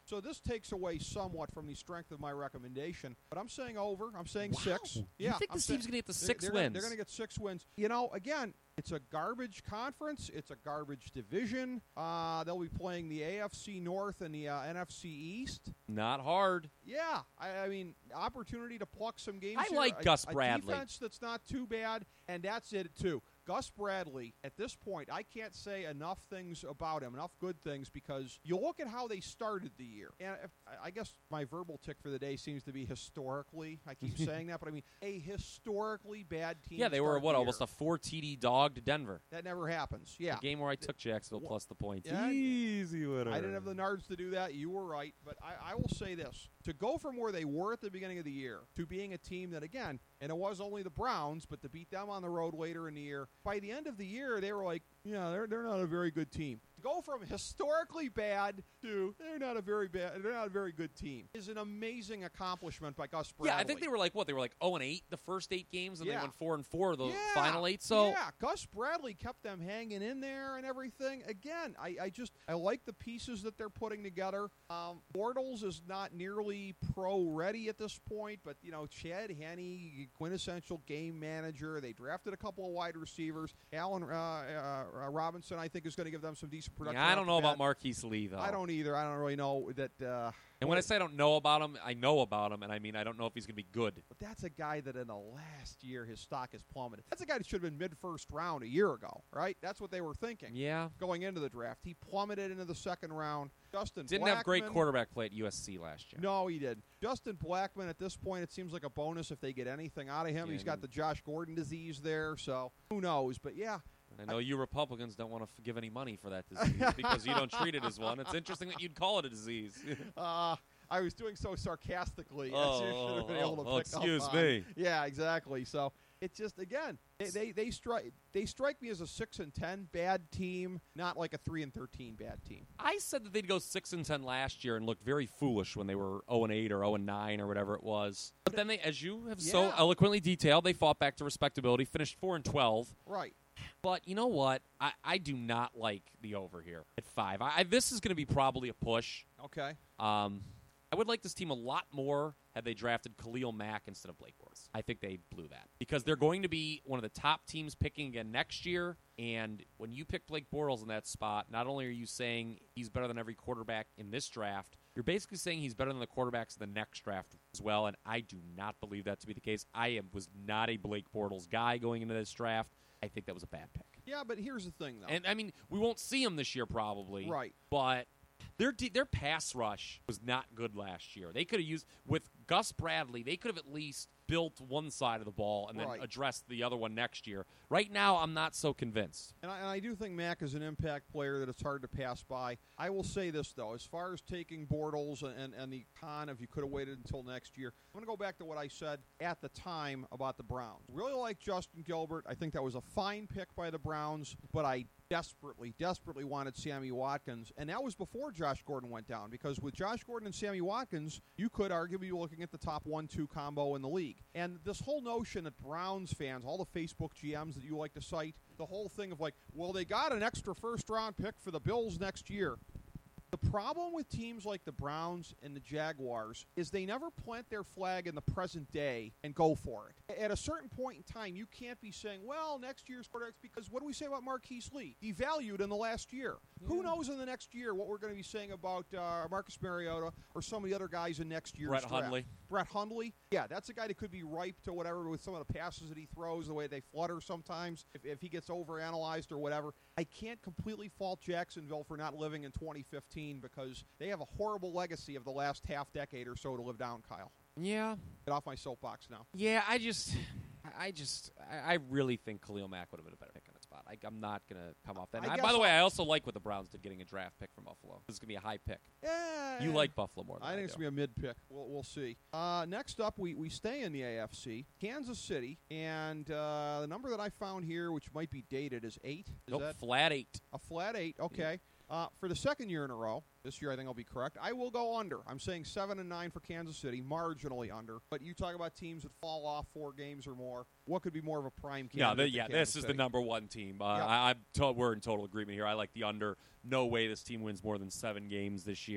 Speaker 1: So this takes away somewhat from the strength of my recommendation. But I'm saying over. I'm saying
Speaker 4: Wow.
Speaker 1: six.
Speaker 4: You
Speaker 1: Yeah,
Speaker 4: think
Speaker 1: I'm
Speaker 4: this
Speaker 1: saying-
Speaker 4: team's going to get the
Speaker 1: they're-
Speaker 4: six
Speaker 1: they're
Speaker 4: wins?
Speaker 1: Gonna, they're going to get six wins. You know, again, it's a garbage conference. It's a garbage division. Uh, they'll be playing the A F C North and the uh, N F C East.
Speaker 4: Not hard.
Speaker 1: Yeah, I, I mean, opportunity to pluck some games.
Speaker 4: I
Speaker 1: here.
Speaker 4: like
Speaker 1: a,
Speaker 4: Gus
Speaker 1: a
Speaker 4: Bradley.
Speaker 1: defense that's not too bad, and that's it too. Gus Bradley, at this point, I can't say enough things about him, enough good things, because you look at how they started the year. And if, I guess my verbal tick for the day seems to be historically. I keep saying that, but I mean, a historically bad team.
Speaker 4: Yeah, they
Speaker 1: to
Speaker 4: were,
Speaker 1: start
Speaker 4: what,
Speaker 1: the
Speaker 4: almost
Speaker 1: year.
Speaker 4: a four T D dog to Denver.
Speaker 1: That never happens. Yeah.
Speaker 4: The game where I took Jacksonville
Speaker 1: Wha-
Speaker 4: plus the points.
Speaker 1: Yeah,
Speaker 4: Easy winner.
Speaker 1: I didn't have the nards to do that. You were right. But I, I will say this. To go from where they were at the beginning of the year to being a team that, again, and it was only the Browns, but to beat them on the road later in the year, by the end of the year, they were like, yeah, they're, they're not a very good team. To go from historically bad to they're not a very bad, they're not a very good team is an amazing accomplishment by Gus Bradley.
Speaker 4: Yeah, I think they were like, what? They were like oh and eight the first eight games, and
Speaker 1: Yeah.
Speaker 4: they went four and four the
Speaker 1: yeah,
Speaker 4: final eight. So
Speaker 1: yeah, Gus Bradley kept them hanging in there and everything. Again, I, I just I like the pieces that they're putting together. Um, Bortles is not nearly pro ready at this point, but you know, Chad Henne, quintessential game manager. They drafted a couple of wide receivers. Allen uh, uh, Robinson, I think, is going to give them some decent production.
Speaker 4: yeah, I
Speaker 1: off
Speaker 4: don't
Speaker 1: the
Speaker 4: know
Speaker 1: bat.
Speaker 4: about Marquise Lee though.
Speaker 1: I don't either. I don't really know that. Uh,
Speaker 4: And when I say I don't know about him, I know about him, and I mean I don't know if he's going to be good.
Speaker 1: But that's a guy that in the last year his stock has plummeted. That's a guy that should have been mid-first round a year ago, right? That's what they were thinking
Speaker 4: Yeah,
Speaker 1: going into the draft. He plummeted into the second round. Justin
Speaker 4: didn't
Speaker 1: Blackmon,
Speaker 4: have great quarterback play at U S C last year.
Speaker 1: No, he did. Justin Blackmon, at this point, it seems like a bonus if they get anything out of him.
Speaker 4: Yeah,
Speaker 1: He's got
Speaker 4: and-
Speaker 1: the Josh Gordon disease there, so who knows? But yeah,
Speaker 4: I know you Republicans don't want to give any money for that disease because you don't treat it as one. It's interesting that you'd call it a disease.
Speaker 1: uh, I was doing so sarcastically.
Speaker 4: Oh,
Speaker 1: I should have been
Speaker 4: oh,
Speaker 1: able to
Speaker 4: oh,
Speaker 1: pick
Speaker 4: excuse
Speaker 1: up on.
Speaker 4: me.
Speaker 1: Yeah, exactly. So it's just again, they they, they strike they strike me as a six and ten bad team, not like a three and thirteen bad team.
Speaker 4: I said that they'd go six and ten last year and looked very foolish when they were zero and eight or zero and nine or whatever it was. But then they, as you have so
Speaker 1: Yeah.
Speaker 4: eloquently detailed, they fought back to respectability, finished four and twelve.
Speaker 1: Right.
Speaker 4: But you know what? I, I do not like the over here at five. I, I, this is going to be probably a push.
Speaker 1: Okay.
Speaker 4: Um, I would like this team a lot more had they drafted Khalil Mack instead of Blake Bortles. I think they blew that because they're going to be one of the top teams picking again next year. And when you pick Blake Bortles in that spot, not only are you saying he's better than every quarterback in this draft, you're basically saying he's better than the quarterbacks in the next draft as well. And I do not believe that to be the case. I am, was not a Blake Bortles guy going into this draft. I think that was a bad pick.
Speaker 1: Yeah, but here's the thing, though.
Speaker 4: And I mean, we won't see him this year probably.
Speaker 1: Right.
Speaker 4: But their de- their pass rush was not good last year. They could have used with Gus Bradley. They could have at least built one side of the ball and then
Speaker 1: Right.
Speaker 4: addressed the other one next year. Right now, I'm not so convinced.
Speaker 1: And I, and I do think Mack is an impact player that it's hard to pass by. I will say this, though. As far as taking Bortles and, and, and the con, if you could have waited until next year, I'm going to go back to what I said at the time about the Browns. Really like Justin Gilbert. I think that was a fine pick by the Browns, but I desperately, desperately wanted Sammy Watkins. And that was before Josh Gordon went down, because with Josh Gordon and Sammy Watkins, you could arguably be looking at the top one two combo in the league. And this whole notion that Browns fans, all the Facebook G Ms that you like to cite, the whole thing of like, well, they got an extra first-round pick for the Bills next year. The problem with teams like the Browns and the Jaguars is they never plant their flag in the present day and go for it. At a certain point in time, you can't be saying, well, next year's quarterbacks, because what do we say about Marquise Lee? Devalued in the last year. Yeah. Who knows in the next year what we're going to be saying about uh, Marcus Mariota or some of the other guys in next year's
Speaker 4: Brett
Speaker 1: draft.
Speaker 4: Hundley.
Speaker 1: Brett Hundley. Yeah, that's a guy that could be ripe to whatever with some of the passes that he throws, the way they flutter sometimes, if, if he gets overanalyzed or whatever. I can't completely fault Jacksonville for not living in twenty fifteen because they have a horrible legacy of the last half decade or so to live down, Kyle.
Speaker 4: Yeah.
Speaker 1: Get off my soapbox now.
Speaker 4: Yeah, I just, I just, I I really think Khalil Mack would have been a better pick in that spot. I, I'm not going to come off that.
Speaker 1: I
Speaker 4: I,
Speaker 1: guess
Speaker 4: by the way,
Speaker 1: I'll-
Speaker 4: I also like what the Browns did getting a draft pick from Buffalo. This is going to be a high pick.
Speaker 1: Yeah,
Speaker 4: You like Buffalo more than I,
Speaker 1: I think
Speaker 4: do.
Speaker 1: it's going to be a mid-pick. We'll, we'll see. Uh, next up, we, we stay in the A F C. Kansas City. And uh, the number that I found here, which might be dated, is eight. Is
Speaker 4: Nope,
Speaker 1: that
Speaker 4: flat eight.
Speaker 1: a flat eight? Okay. Uh, for the second year in a row, this year I think I'll be correct, I will go under. I'm saying seven and nine for Kansas City, marginally under. But you talk about teams that fall off four games or more. What could be more of a prime
Speaker 4: Yeah,
Speaker 1: candidate?
Speaker 4: the, yeah.
Speaker 1: than
Speaker 4: This
Speaker 1: Kansas
Speaker 4: is
Speaker 1: City?
Speaker 4: the number one team. Uh,
Speaker 1: Yep.
Speaker 4: I, I'm to, we're in total agreement here. I like the under. No way this team wins more than seven games this year.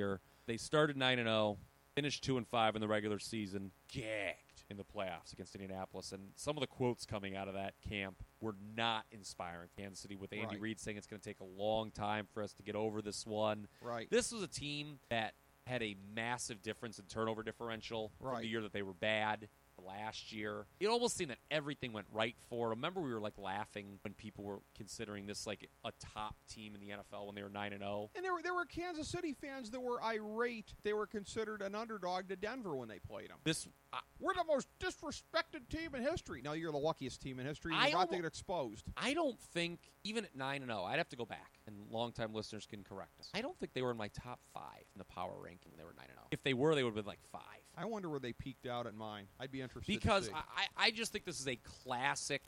Speaker 4: They started nine and oh, finished two and five in the regular season, gagged in the playoffs against Indianapolis. And some of the quotes coming out of that camp were not inspiring. Kansas City with Andy
Speaker 1: Right.
Speaker 4: Reid saying it's going to take a long time for us to get over this one.
Speaker 1: Right.
Speaker 4: This was a team that had a massive difference in turnover differential from
Speaker 1: Right.
Speaker 4: the year that they were bad last year. It almost seemed that everything went right for them. Remember we were like laughing when people were considering this like a top team in the N F L when they were nine and oh.
Speaker 1: And there were there were Kansas City fans that were irate. They were considered an underdog to Denver when they played them.
Speaker 4: This uh,
Speaker 1: We're the most disrespected team in history. No, you're the luckiest team in history. You're
Speaker 4: I
Speaker 1: about to
Speaker 4: almo-
Speaker 1: get exposed.
Speaker 4: I don't think even at nine and oh, I'd have to go back and longtime listeners can correct us. I don't think they were in my top five in the power ranking when they were nine and oh. If they were, they would have been like five.
Speaker 1: I wonder where they peaked out at mine. I'd be interested
Speaker 4: Because
Speaker 1: to see.
Speaker 4: I, I just think this is a classic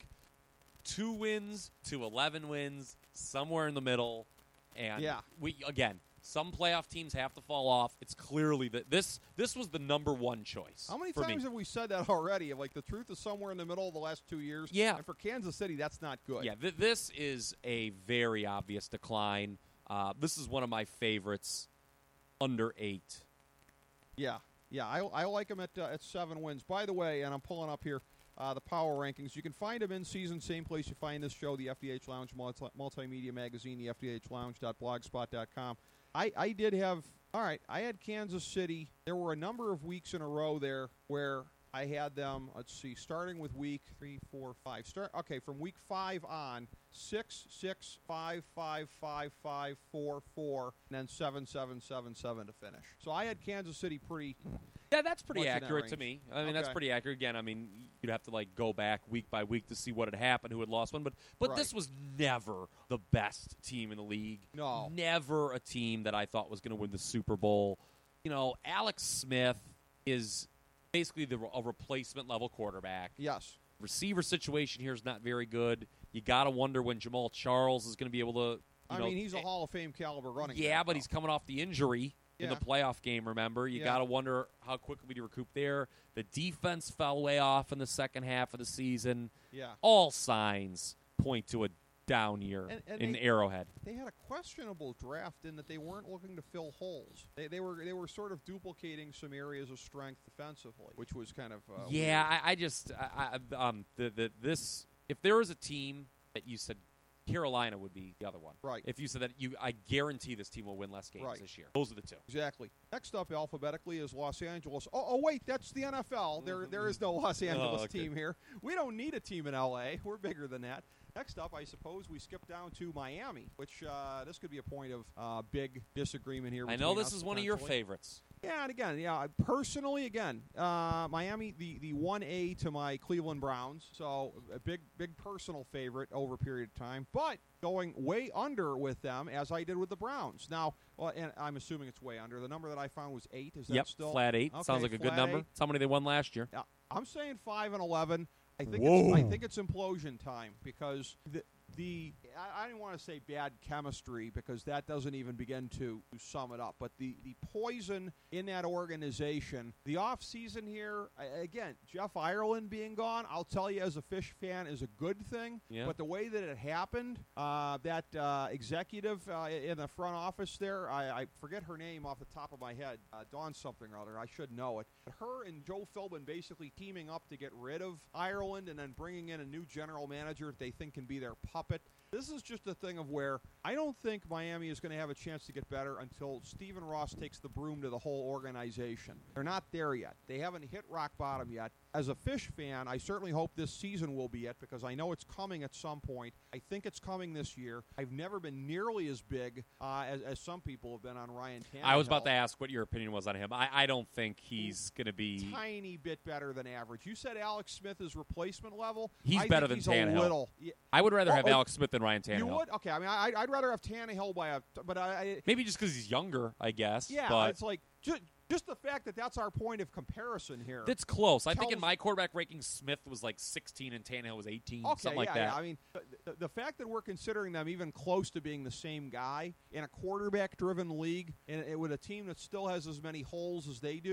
Speaker 4: two wins to eleven wins, somewhere in the middle. And
Speaker 1: Yeah.
Speaker 4: we again, some playoff teams have to fall off. It's clearly that this this was the number one choice.
Speaker 1: How many
Speaker 4: for
Speaker 1: times
Speaker 4: me.
Speaker 1: have we said that already? Like the truth is somewhere in the middle of the last two years.
Speaker 4: Yeah.
Speaker 1: And for Kansas City, that's not good.
Speaker 4: Yeah, th- this is a very obvious decline. Uh, this is one of my favorites, under eight.
Speaker 1: Yeah. Yeah. I, I like them at uh, at seven wins. By the way, and I'm pulling up here uh, the power rankings. You can find them in season, same place you find this show, the F D H Lounge multi- multimedia magazine, the F D H lounge dot blogspot dot com. I, I did have, all right, I had Kansas City. There were a number of weeks in a row there where I had them, let's see, starting with week three, four, five. Start Okay, from week five on, six, six, five, five, five, five, four, four, and then seven, seven, seven, seven to finish. So I had Kansas City pretty.
Speaker 4: Yeah, that's pretty
Speaker 1: Much in that
Speaker 4: accurate to
Speaker 1: range.
Speaker 4: me. I mean, that's
Speaker 1: Okay.
Speaker 4: pretty accurate. Again, I mean, you'd have to like go back week by week to see what had happened, who had lost one. But but
Speaker 1: Right.
Speaker 4: this was never the best team in the league.
Speaker 1: No.
Speaker 4: Never a team that I thought was going to win the Super Bowl. You know, Alex Smith is basically the, a replacement level quarterback.
Speaker 1: Yes.
Speaker 4: Receiver situation here is not very good. You got to wonder when Jamal Charles is going to be able to. You
Speaker 1: I
Speaker 4: know,
Speaker 1: mean, he's a
Speaker 4: eh,
Speaker 1: Hall of Fame caliber running
Speaker 4: Yeah,
Speaker 1: back,
Speaker 4: but
Speaker 1: though.
Speaker 4: he's coming off the injury in
Speaker 1: Yeah.
Speaker 4: the playoff game, remember? You
Speaker 1: Yeah.
Speaker 4: got to wonder how quickly to recoup there. The defense fell way off in the second half of the season.
Speaker 1: Yeah.
Speaker 4: All signs point to a down year
Speaker 1: And- and
Speaker 4: in
Speaker 1: they-
Speaker 4: Arrowhead.
Speaker 1: They had a questionable draft in that they weren't looking to fill holes. They, they were they were sort of duplicating some areas of strength defensively, which was kind of uh,
Speaker 4: Yeah,
Speaker 1: weird.
Speaker 4: I, I just I, I, um the, the this if there was a team that you said Carolina would be the other one.
Speaker 1: Right.
Speaker 4: If you said that, you I guarantee this team will win less games
Speaker 1: Right.
Speaker 4: this year. Those are the two.
Speaker 1: Exactly. Next up alphabetically is Los Angeles. Oh, oh wait, that's the N F L. There there is no Los Angeles
Speaker 4: okay.
Speaker 1: team here. We don't need a team in L A. We're bigger than that. Next up, I suppose we skip down to Miami, which uh, this could be a point of uh, big disagreement here.
Speaker 4: I know
Speaker 1: between
Speaker 4: this
Speaker 1: us
Speaker 4: is one of your
Speaker 1: potentially.
Speaker 4: favorites.
Speaker 1: Yeah, and again, yeah, personally, again, uh, Miami, the, the one A to my Cleveland Browns, so a big, big personal favorite over a period of time, but going way under with them, as I did with the Browns. Now, well, and I'm assuming it's way under. The number that I found was eight. Is that
Speaker 4: Yep,
Speaker 1: still?
Speaker 4: flat eight.
Speaker 1: Okay,
Speaker 4: Sounds like a good
Speaker 1: flat
Speaker 4: number.
Speaker 1: eight.
Speaker 4: It's how many they won last year.
Speaker 1: Yeah, I'm saying five and eleven. I think
Speaker 4: Whoa.
Speaker 1: it's, I think it's implosion time because the the I, I don't want to say bad chemistry because that doesn't even begin to, to sum it up. But the, the poison in that organization, the off season here, I, again, Jeff Ireland being gone, I'll tell you as a Fish fan is a good thing.
Speaker 4: Yeah.
Speaker 1: But the way that it happened, uh, that uh, executive uh, in the front office there, I, I forget her name off the top of my head, uh, Dawn something or other. I should know it. But her and Joe Philbin basically teaming up to get rid of Ireland and then bringing in a new general manager that they think can be their puppet. This is just a thing of where I don't think Miami is going to have a chance to get better until Stephen Ross takes the broom to the whole organization. They're not there yet. They haven't hit rock bottom yet. As a Fish fan, I certainly hope this season will be it because I know it's coming at some point. I think it's coming this year. I've never been nearly as big uh, as, as some people have been on Ryan Tannehill.
Speaker 4: I was about to ask what your opinion was on him. I, I don't think he's going to be.
Speaker 1: Tiny bit better than average. You said Alex Smith is replacement level.
Speaker 4: He's
Speaker 1: I
Speaker 4: better
Speaker 1: think
Speaker 4: than
Speaker 1: he's
Speaker 4: Tannehill.
Speaker 1: A little, yeah,
Speaker 4: I would rather
Speaker 1: Oh,
Speaker 4: have
Speaker 1: oh,
Speaker 4: Alex Smith than Ryan Tannehill.
Speaker 1: you would? Okay, I mean, I, I'd rather have Tannehill by a, but I, I
Speaker 4: Maybe just because he's younger, I guess.
Speaker 1: yeah,
Speaker 4: but
Speaker 1: it's like just, just the fact that that's our point of comparison here.
Speaker 4: that's close. I think in
Speaker 1: tells-
Speaker 4: my quarterback ranking, Smith was like sixteen and Tannehill was eighteen,
Speaker 1: Okay,
Speaker 4: something like
Speaker 1: yeah,
Speaker 4: that.
Speaker 1: yeah. I mean, the, the, the fact that we're considering them even close to being the same guy in a quarterback-driven league and, and with a team that still has as many holes as they do,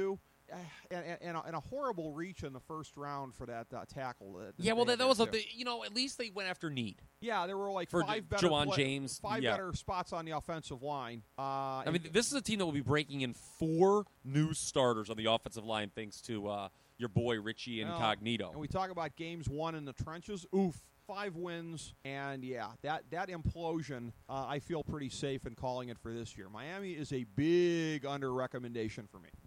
Speaker 1: and, and, a, and a horrible reach in the first round for that uh, tackle. That,
Speaker 4: yeah, well, that, that was a,
Speaker 1: too.
Speaker 4: the, you know, at least they went after need.
Speaker 1: Yeah, there were like
Speaker 4: for
Speaker 1: five better
Speaker 4: Jawan
Speaker 1: play,
Speaker 4: James,
Speaker 1: five
Speaker 4: yeah.
Speaker 1: better spots on the offensive line. Uh,
Speaker 4: I mean, this is a team that will be breaking in four new starters on the offensive line, thanks to uh, your boy Richie Incognito.
Speaker 1: And we talk about games won in the trenches. Oof. Five wins, and yeah, that, that implosion, uh, I feel pretty safe in calling it for this year. Miami is a big under recommendation for me.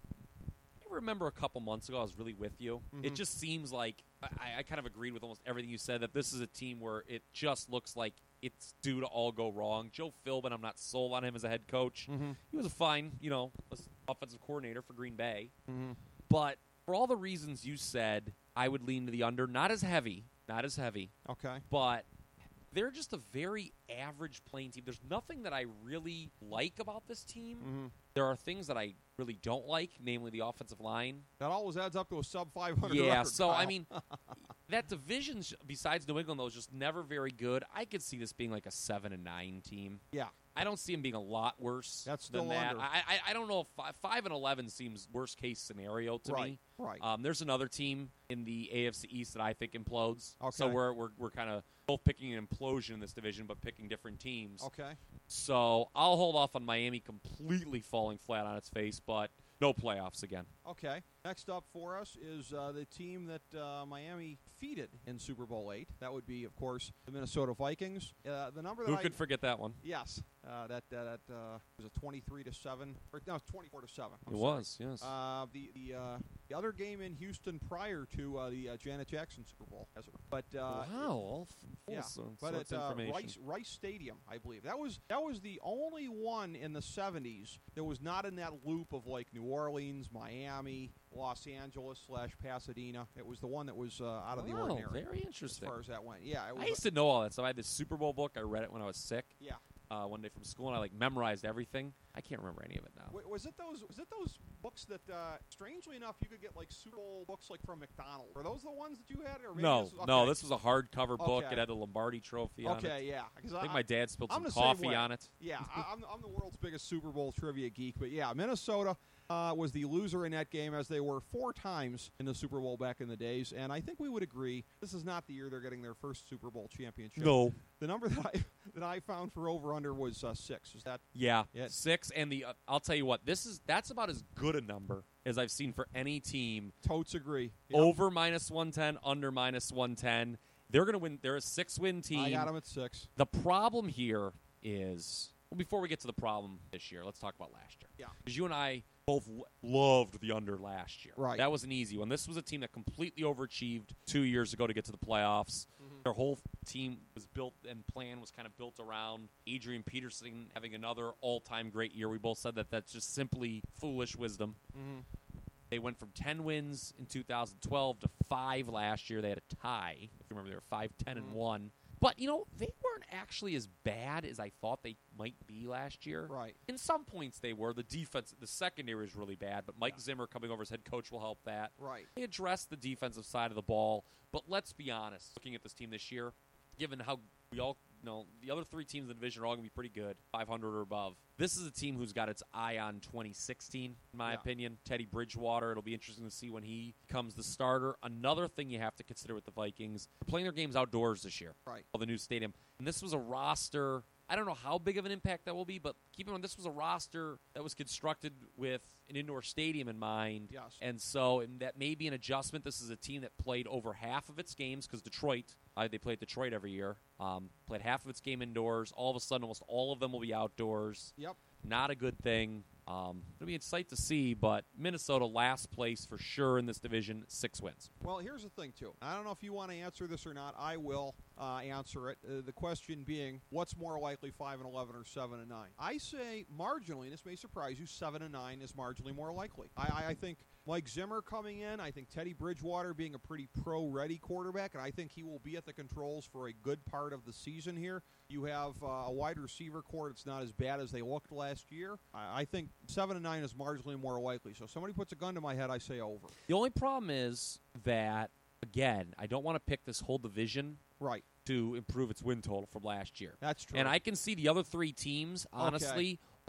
Speaker 4: I remember a couple months ago I was really with you.
Speaker 1: Mm-hmm.
Speaker 4: It just seems like I, I kind of agreed with almost everything you said, that this is a team where it just looks like it's due to all go wrong. Joe Philbin, I'm not sold on him as a head coach.
Speaker 1: Mm-hmm.
Speaker 4: He was a fine, you know, offensive coordinator for Green Bay.
Speaker 1: Mm-hmm.
Speaker 4: But for all the reasons you said, I would lean to the under. Not as heavy. Not as heavy.
Speaker 1: Okay.
Speaker 4: But they're just a very average playing team. There's nothing that I really like about this team.
Speaker 1: Mm-hmm.
Speaker 4: There are things that I really don't like, namely the offensive line.
Speaker 1: That always adds up to a sub five hundred
Speaker 4: Yeah,
Speaker 1: record,
Speaker 4: so,
Speaker 1: Kyle.
Speaker 4: I mean, that division, besides New England, though, is just never very good. I could see this being like a seven and nine team.
Speaker 1: Yeah.
Speaker 4: I don't see them being a lot worse
Speaker 1: That's still
Speaker 4: than that.
Speaker 1: under.
Speaker 4: I, I I don't know if five, five and eleven seems worst case scenario to
Speaker 1: Right,
Speaker 4: me.
Speaker 1: right.
Speaker 4: Um, there's another team in the A F C East that I think implodes.
Speaker 1: Okay.
Speaker 4: So we're we're we're kind of both picking an implosion in this division, but picking different teams.
Speaker 1: Okay.
Speaker 4: So I'll hold off on Miami completely falling flat on its face, but no playoffs again.
Speaker 1: Okay. Next up for us is uh, the team that uh, Miami defeated in Super Bowl eight. That would be, of course, the Minnesota Vikings. Uh, the number that
Speaker 4: Who
Speaker 1: I,
Speaker 4: could forget that one?
Speaker 1: Yes. Uh, that that, that uh, was a twenty-three to seven. Or, no, twenty-four to seven. I'm
Speaker 4: It
Speaker 1: sorry.
Speaker 4: was, yes.
Speaker 1: Uh, the the, uh, the other game in Houston prior to uh, the uh, Janet Jackson Super Bowl, but uh,
Speaker 4: wow, all f- full
Speaker 1: yeah,
Speaker 4: so-
Speaker 1: but
Speaker 4: sorts
Speaker 1: at
Speaker 4: of
Speaker 1: uh,
Speaker 4: information.
Speaker 1: Rice Rice Stadium, I believe that was that was the only one in the seventies that was not in that loop of like New Orleans, Miami, Los Angeles slash Pasadena. It was the one that was uh, out of the
Speaker 4: Oh,
Speaker 1: ordinary.
Speaker 4: very
Speaker 1: As
Speaker 4: interesting.
Speaker 1: far as that went, yeah. It was
Speaker 4: I used to know all that stuff. I had this Super Bowl book. I read it when I was sick.
Speaker 1: yeah.
Speaker 4: Uh, one day from school, and I like memorized everything. I can't remember any of it now.
Speaker 1: W- was it those? Was it those books that, uh, strangely enough, you could get like Super Bowl books like from McDonald's? Were those the ones that you had? Or maybe
Speaker 4: No,
Speaker 1: this was,
Speaker 4: no,
Speaker 1: okay.
Speaker 4: this was a hardcover book.
Speaker 1: Okay.
Speaker 4: It had the Lombardi Trophy on it.
Speaker 1: Okay, yeah. 'Cause
Speaker 4: I think
Speaker 1: I-
Speaker 4: my dad spilled
Speaker 1: I'm
Speaker 4: some
Speaker 1: the same
Speaker 4: coffee
Speaker 1: way.
Speaker 4: on it.
Speaker 1: Yeah, I, I'm, I'm the world's biggest Super Bowl trivia geek. But yeah, Minnesota uh, was the loser in that game, as they were four times in the Super Bowl back in the days. And I think we would agree this is not the year they're getting their first Super Bowl championship.
Speaker 4: No.
Speaker 1: The number that I that I found for over under was uh, six. Is that
Speaker 4: Yeah,
Speaker 1: Yeah.
Speaker 4: six, and the uh, I'll tell you what, this is that's about as good a number as I've seen for any team.
Speaker 1: totes agree? Yep.
Speaker 4: Over minus one ten, under minus one ten. They're going to win. They're a six-win team.
Speaker 1: I got them at six.
Speaker 4: The problem here is, well, before we get to the problem this year, let's talk about last year.
Speaker 1: Yeah.
Speaker 4: Because you and I both lo- loved the under last year.
Speaker 1: Right.
Speaker 4: That was an easy one. This was a team that completely overachieved two years ago to get to the playoffs.
Speaker 1: Mm-hmm.
Speaker 4: Their whole team was built and plan was kind of built around Adrian Peterson having another all-time great year. We both said that that's just simply foolish wisdom.
Speaker 1: Mm-hmm.
Speaker 4: They went from ten wins in two thousand twelve to five last year. They had a tie. If you remember, they were five, ten, and one. But, you know, they weren't actually as bad as I thought they might be last year.
Speaker 1: Right.
Speaker 4: In some points they were. The defense, the secondary is really bad, but Mike Zimmer coming over as head coach will help that.
Speaker 1: Right.
Speaker 4: They addressed the defensive side of the ball. But let's be honest, looking at this team this year, given how we all you know, the other three teams in the division are all going to be pretty good, five hundred or above. This is a team who's got its eye on twenty sixteen, in my
Speaker 1: Yeah.
Speaker 4: opinion. Teddy Bridgewater, it'll be interesting to see when he becomes the starter. Another thing you have to consider with the Vikings, they're playing their games outdoors this year.
Speaker 1: Right.
Speaker 4: Of the new stadium. And this was a roster, I don't know how big of an impact that will be, but keep in mind, this was a roster that was constructed with an indoor stadium in mind.
Speaker 1: Yes.
Speaker 4: And so and that may be an adjustment. This is a team that played over half of its games because Detroit, uh, they play at Detroit every year, um, played half of its game indoors. All of a sudden, almost all of them will be outdoors.
Speaker 1: Yep.
Speaker 4: Not a good thing. Um, it'll be a sight to see, but Minnesota last place for sure in this division, six wins.
Speaker 1: Well, here's the thing, too. I don't know if you want to answer this or not. I will uh, answer it. Uh, the question being, what's more likely, five and eleven or seven and nine? I say marginally, and this may surprise you, seven and nine is marginally more likely. I, I, I think Mike Zimmer coming in, I think Teddy Bridgewater being a pretty pro-ready quarterback, and I think he will be at the controls for a good part of the season here. You have uh, a wide receiver core that's not as bad as they looked last year. I, I think seven and nine is marginally more likely. So if somebody puts a gun to my head, I say over.
Speaker 4: The only problem is that, again, I don't want to pick this whole division
Speaker 1: Right.
Speaker 4: to improve its win total from last year.
Speaker 1: That's true.
Speaker 4: And I can see the other three teams, honestly,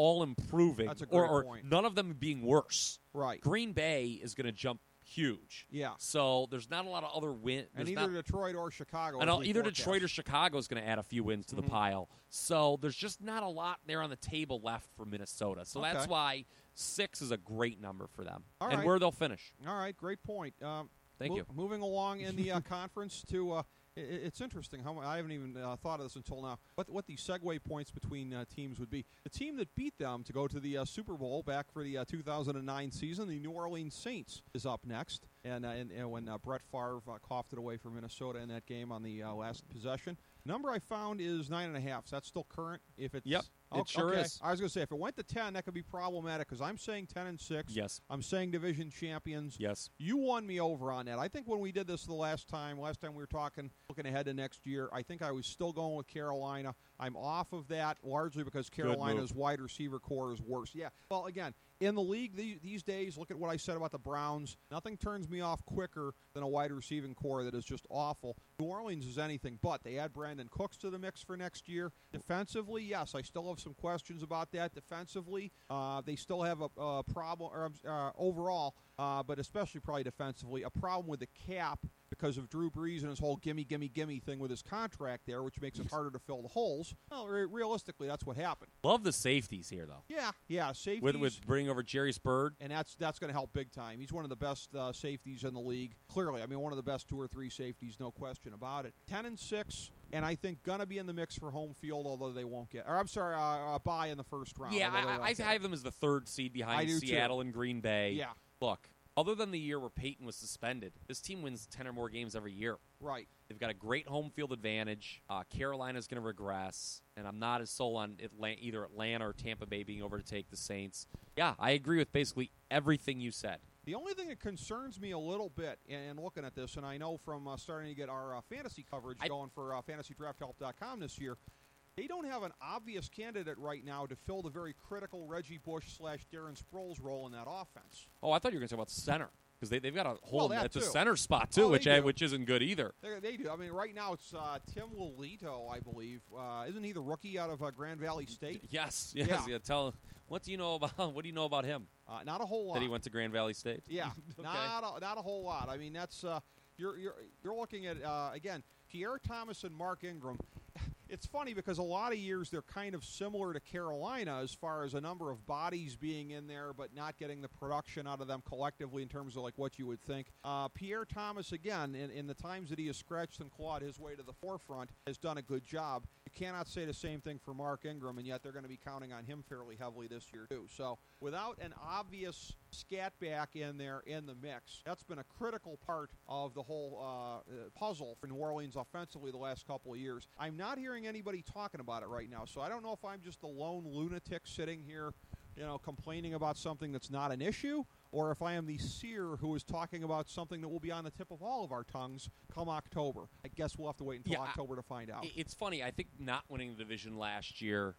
Speaker 4: all improving,
Speaker 1: That's a great
Speaker 4: or, or
Speaker 1: point.
Speaker 4: none of them being worse.
Speaker 1: Right.
Speaker 4: Green Bay is going to jump huge.
Speaker 1: Yeah.
Speaker 4: So there's not a lot of other wins.
Speaker 1: And either
Speaker 4: not,
Speaker 1: Detroit or Chicago.
Speaker 4: I know
Speaker 1: as we
Speaker 4: either
Speaker 1: forecast.
Speaker 4: Detroit or Chicago is going to add a few wins to
Speaker 1: Mhm.
Speaker 4: the pile. So there's just not a lot there on the table left for Minnesota. So
Speaker 1: Okay.
Speaker 4: that's why six is a great number for them.
Speaker 1: All
Speaker 4: and
Speaker 1: right.
Speaker 4: where they'll finish.
Speaker 1: All right, great point. Um,
Speaker 4: Thank
Speaker 1: mo-
Speaker 4: you.
Speaker 1: Moving along in the uh, conference to, uh, i- it's interesting how I haven't even uh, thought of this until now. What what the segue points between uh, teams would be. The team that beat them to go to the uh, Super Bowl back for the uh, two thousand nine season, the New Orleans Saints, is up next. And, uh, and, and when uh, Brett Favre uh, coughed it away for Minnesota in that game on the uh, last possession, number I found is nine and a half. So that's still current. If it's
Speaker 4: Yep, it
Speaker 1: Oh,
Speaker 4: sure
Speaker 1: okay.
Speaker 4: is.
Speaker 1: I was going to say if it went to ten, that could be problematic because I'm saying ten and six.
Speaker 4: Yes.
Speaker 1: I'm saying division champions.
Speaker 4: Yes.
Speaker 1: You won me over on that. I think when we did this the last time, last time we were talking, looking ahead to next year, I think I was still going with Carolina. I'm off of that largely because Carolina's wide receiver core is worse. Yeah. Well, again, in the league these, these days, look at what I said about the Browns. Nothing turns me off quicker than a wide receiving core that is just awful. New Orleans is anything but. They add Brandon Cooks to the mix for next year. Defensively, yes, I still have some questions about that. Defensively, uh, they still have a, a problem, or uh, overall, uh, but especially probably defensively, a problem with the cap because of Drew Brees and his whole gimme, gimme, gimme thing with his contract there, which makes it harder to fill the holes. Well, re- realistically, that's what happened.
Speaker 4: Love the safeties here, though.
Speaker 1: Yeah, yeah, safeties.
Speaker 4: With with bringing over Jerry Spurd.
Speaker 1: And that's that's going to help big time. He's one of the best uh, safeties in the league. Clearly, I mean, one of the best two or three safeties, no question about it. Ten and six, and I think gonna be in the mix for home field, although they won't get. Or I'm sorry, uh, uh, bye in the first round.
Speaker 4: Yeah,
Speaker 1: although they
Speaker 4: I,
Speaker 1: won't
Speaker 4: I,
Speaker 1: get
Speaker 4: I
Speaker 1: it.
Speaker 4: have them as the third seed
Speaker 1: I
Speaker 4: behind
Speaker 1: do
Speaker 4: Seattle
Speaker 1: too.
Speaker 4: and Green Bay.
Speaker 1: Yeah.
Speaker 4: Look, other than the year where Peyton was suspended, this team wins ten or more games every year.
Speaker 1: Right.
Speaker 4: They've got a great home field advantage. Uh, Carolina's going to regress, and I'm not as sold on Atlanta, either Atlanta or Tampa Bay being over to take the Saints. Yeah, I agree with basically everything you said.
Speaker 1: The only thing that concerns me a little bit in, in looking at this, and I know from uh, starting to get our uh, fantasy coverage
Speaker 4: I,
Speaker 1: going for uh, fantasy draft help dot com this year, they don't have an obvious candidate right now to fill the very critical Reggie Bush slash Darren Sproles role in that offense.
Speaker 4: Oh, I thought you were going to talk about center. Because they, they've got a whole
Speaker 1: Well, that
Speaker 4: it's a
Speaker 1: too.
Speaker 4: center spot, too,
Speaker 1: Oh,
Speaker 4: which
Speaker 1: they
Speaker 4: I,
Speaker 1: do.
Speaker 4: which isn't good either.
Speaker 1: They, they do. I mean, right now it's uh, Tim Lolito, I believe. Uh, isn't he the rookie out of uh, Grand Valley State?
Speaker 4: Yes, yes.
Speaker 1: Yeah.
Speaker 4: Yeah. Tell what do you know about what do you know about him?
Speaker 1: Uh, not a whole lot.
Speaker 4: That he went to Grand Valley State.
Speaker 1: Yeah,
Speaker 4: Okay.
Speaker 1: not a, not a whole lot. I mean, that's uh, you're you're you're looking at uh, again Pierre Thomas and Mark Ingram. It's funny because a lot of years they're kind of similar to Carolina as far as a number of bodies being in there, but not getting the production out of them collectively in terms of like what you would think. Uh, Pierre Thomas, again, in, in the times that he has scratched and clawed his way to the forefront, has done a good job. You cannot say the same thing for Mark Ingram, and yet they're going to be counting on him fairly heavily this year too. So without an obvious scat back in there in the mix, that's been a critical part of the whole uh, puzzle for New Orleans offensively the last couple of years. I'm not hearing anybody talking about it right now, so I don't know if I'm just a lone lunatic sitting here, you know, complaining about something that's not an issue, or if I am the seer who is talking about something that will be on the tip of all of our tongues come October. I guess we'll have to wait until
Speaker 4: Yeah, I-
Speaker 1: October to find out.
Speaker 4: It- It's funny. I think not winning the division last year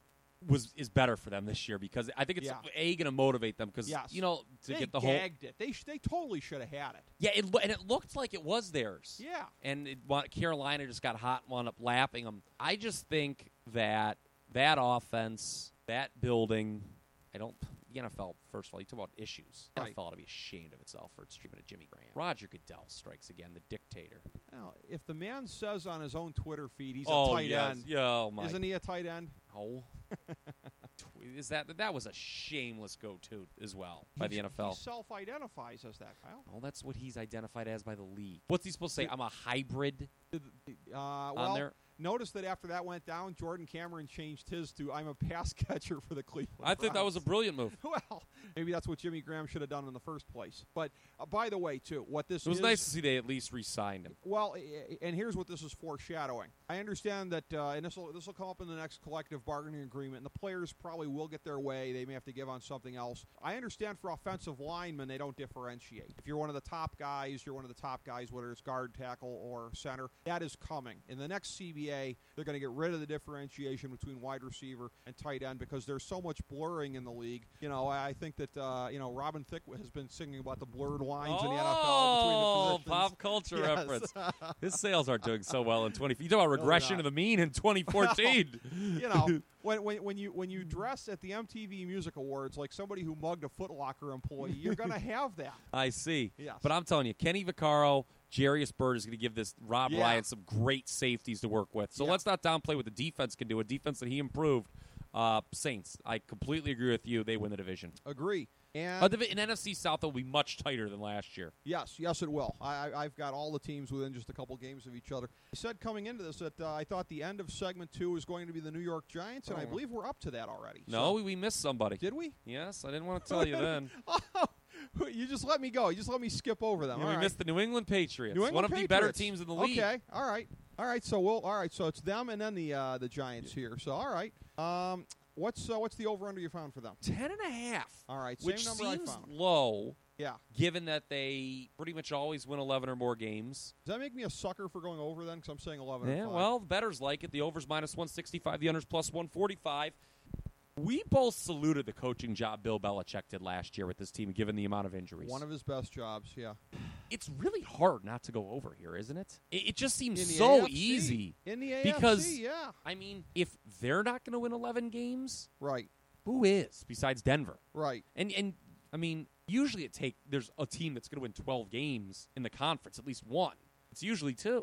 Speaker 4: was is better for them this year because I think it's
Speaker 1: Yeah.
Speaker 4: a going to motivate them because
Speaker 1: Yes.
Speaker 4: you know to
Speaker 1: they
Speaker 4: get the whole
Speaker 1: gagged it. They sh- they totally should have had it.
Speaker 4: yeah it, lo- and it looked like it was theirs.
Speaker 1: Yeah.
Speaker 4: And it, wa- Carolina just got hot and wound up lapping them. I just think that that offense, that building, I don't. The N F L, first of all, you talk about issues. The
Speaker 1: Right.
Speaker 4: N F L ought to be ashamed of itself for its treatment of Jimmy Graham. Roger Goodell strikes again, the dictator.
Speaker 1: Well, if the man says on his own Twitter feed he's
Speaker 4: oh,
Speaker 1: a tight
Speaker 4: yes.
Speaker 1: end,
Speaker 4: Yeah, oh my.
Speaker 1: isn't he a tight end?
Speaker 4: No. Is that that was a shameless go-to as well by the
Speaker 1: He-
Speaker 4: N F L?
Speaker 1: He self-identifies as that, Kyle.
Speaker 4: Oh, that's what he's identified as by the league. What's he supposed to say? I'm a hybrid
Speaker 1: Uh, well,
Speaker 4: on there.
Speaker 1: notice that after that went down, Jordan Cameron changed his to "I'm a pass catcher for the Cleveland."
Speaker 4: I think that was a
Speaker 1: Browns.
Speaker 4: brilliant move.
Speaker 1: Well, maybe that's what Jimmy Graham should have done in the first place. But uh, by the way, too, what this
Speaker 4: It was
Speaker 1: is,
Speaker 4: nice to see they at least re-signed him.
Speaker 1: Well, i- i- and here's what this is foreshadowing. I understand that, uh, and this will this will come up in the next collective bargaining agreement, and the players probably will get their way. They may have to give on something else. I understand for offensive linemen, they don't differentiate. If you're one of the top guys, you're one of the top guys, whether it's guard, tackle, or center. That is coming. In the next C B P A. They're going to get rid of the differentiation between wide receiver and tight end because there's so much blurring in the league. You know, I think that uh, you know Robin Thicke has been singing about the blurred lines
Speaker 4: oh,
Speaker 1: in the N F L between the positions.
Speaker 4: Pop culture
Speaker 1: Yes.
Speaker 4: reference. His sales aren't doing so well in twenty. You talk about regression
Speaker 1: not.
Speaker 4: to the mean in twenty fourteen.
Speaker 1: You know, when, when when you when you dress at the M T V Music Awards like somebody who mugged a Foot Locker employee, you're going to have that.
Speaker 4: I see.
Speaker 1: Yes.
Speaker 4: But I'm telling you, Kenny Vaccaro, Jarius Byrd is going to give this Rob
Speaker 1: Yeah.
Speaker 4: Ryan some great safeties to work with. So
Speaker 1: Yeah.
Speaker 4: let's not downplay what the defense can do. A defense that he improved. Uh, Saints, I completely agree with you. They win the division.
Speaker 1: Agree. And
Speaker 4: Uh, the, in N F C South, it will be much tighter than last year.
Speaker 1: yes, yes, it will. I, I, I've got all the teams within just a couple games of each other. I said coming into this that uh, I thought the end of segment two was going to be the New York Giants, and I
Speaker 4: Oh.
Speaker 1: believe we're up to that already.
Speaker 4: No,
Speaker 1: So-
Speaker 4: we, we missed somebody.
Speaker 1: did we?
Speaker 4: Yes, I didn't want to tell you then.
Speaker 1: Oh, you just let me go. You just let me skip over them.
Speaker 4: Yeah,
Speaker 1: All
Speaker 4: we
Speaker 1: right.
Speaker 4: missed the New England Patriots,
Speaker 1: New England
Speaker 4: one of the better
Speaker 1: Patriots.
Speaker 4: teams in the league.
Speaker 1: Okay, all right, all right. So we'll all right. So it's them and then the uh, the Giants here. So all right. Um, what's uh, what's the over under you found for them?
Speaker 4: Ten and a half.
Speaker 1: All right, same
Speaker 4: Which
Speaker 1: number
Speaker 4: seems
Speaker 1: I found.
Speaker 4: low,
Speaker 1: Yeah.
Speaker 4: given that they pretty much always win eleven or more games.
Speaker 1: Does that make me a sucker for going over then? Because I'm saying eleven. and
Speaker 4: Yeah,
Speaker 1: five.
Speaker 4: well, the bettors like it. The over's minus one sixty-five, the under's plus one forty-five. We both saluted the coaching job Bill Belichick did last year with this team, given the amount of injuries.
Speaker 1: One of his best jobs. Yeah.
Speaker 4: It's really hard not to go over here, isn't it? It, it just seems
Speaker 1: In the
Speaker 4: so
Speaker 1: A F C.
Speaker 4: easy.
Speaker 1: In the A F C,
Speaker 4: Because-
Speaker 1: yeah.
Speaker 4: I mean, if they're not going to win eleven games,
Speaker 1: Right.
Speaker 4: who is besides Denver?
Speaker 1: Right.
Speaker 4: And and I mean, usually it take there's a team that's going to win twelve games in the conference, at least one. It's usually two.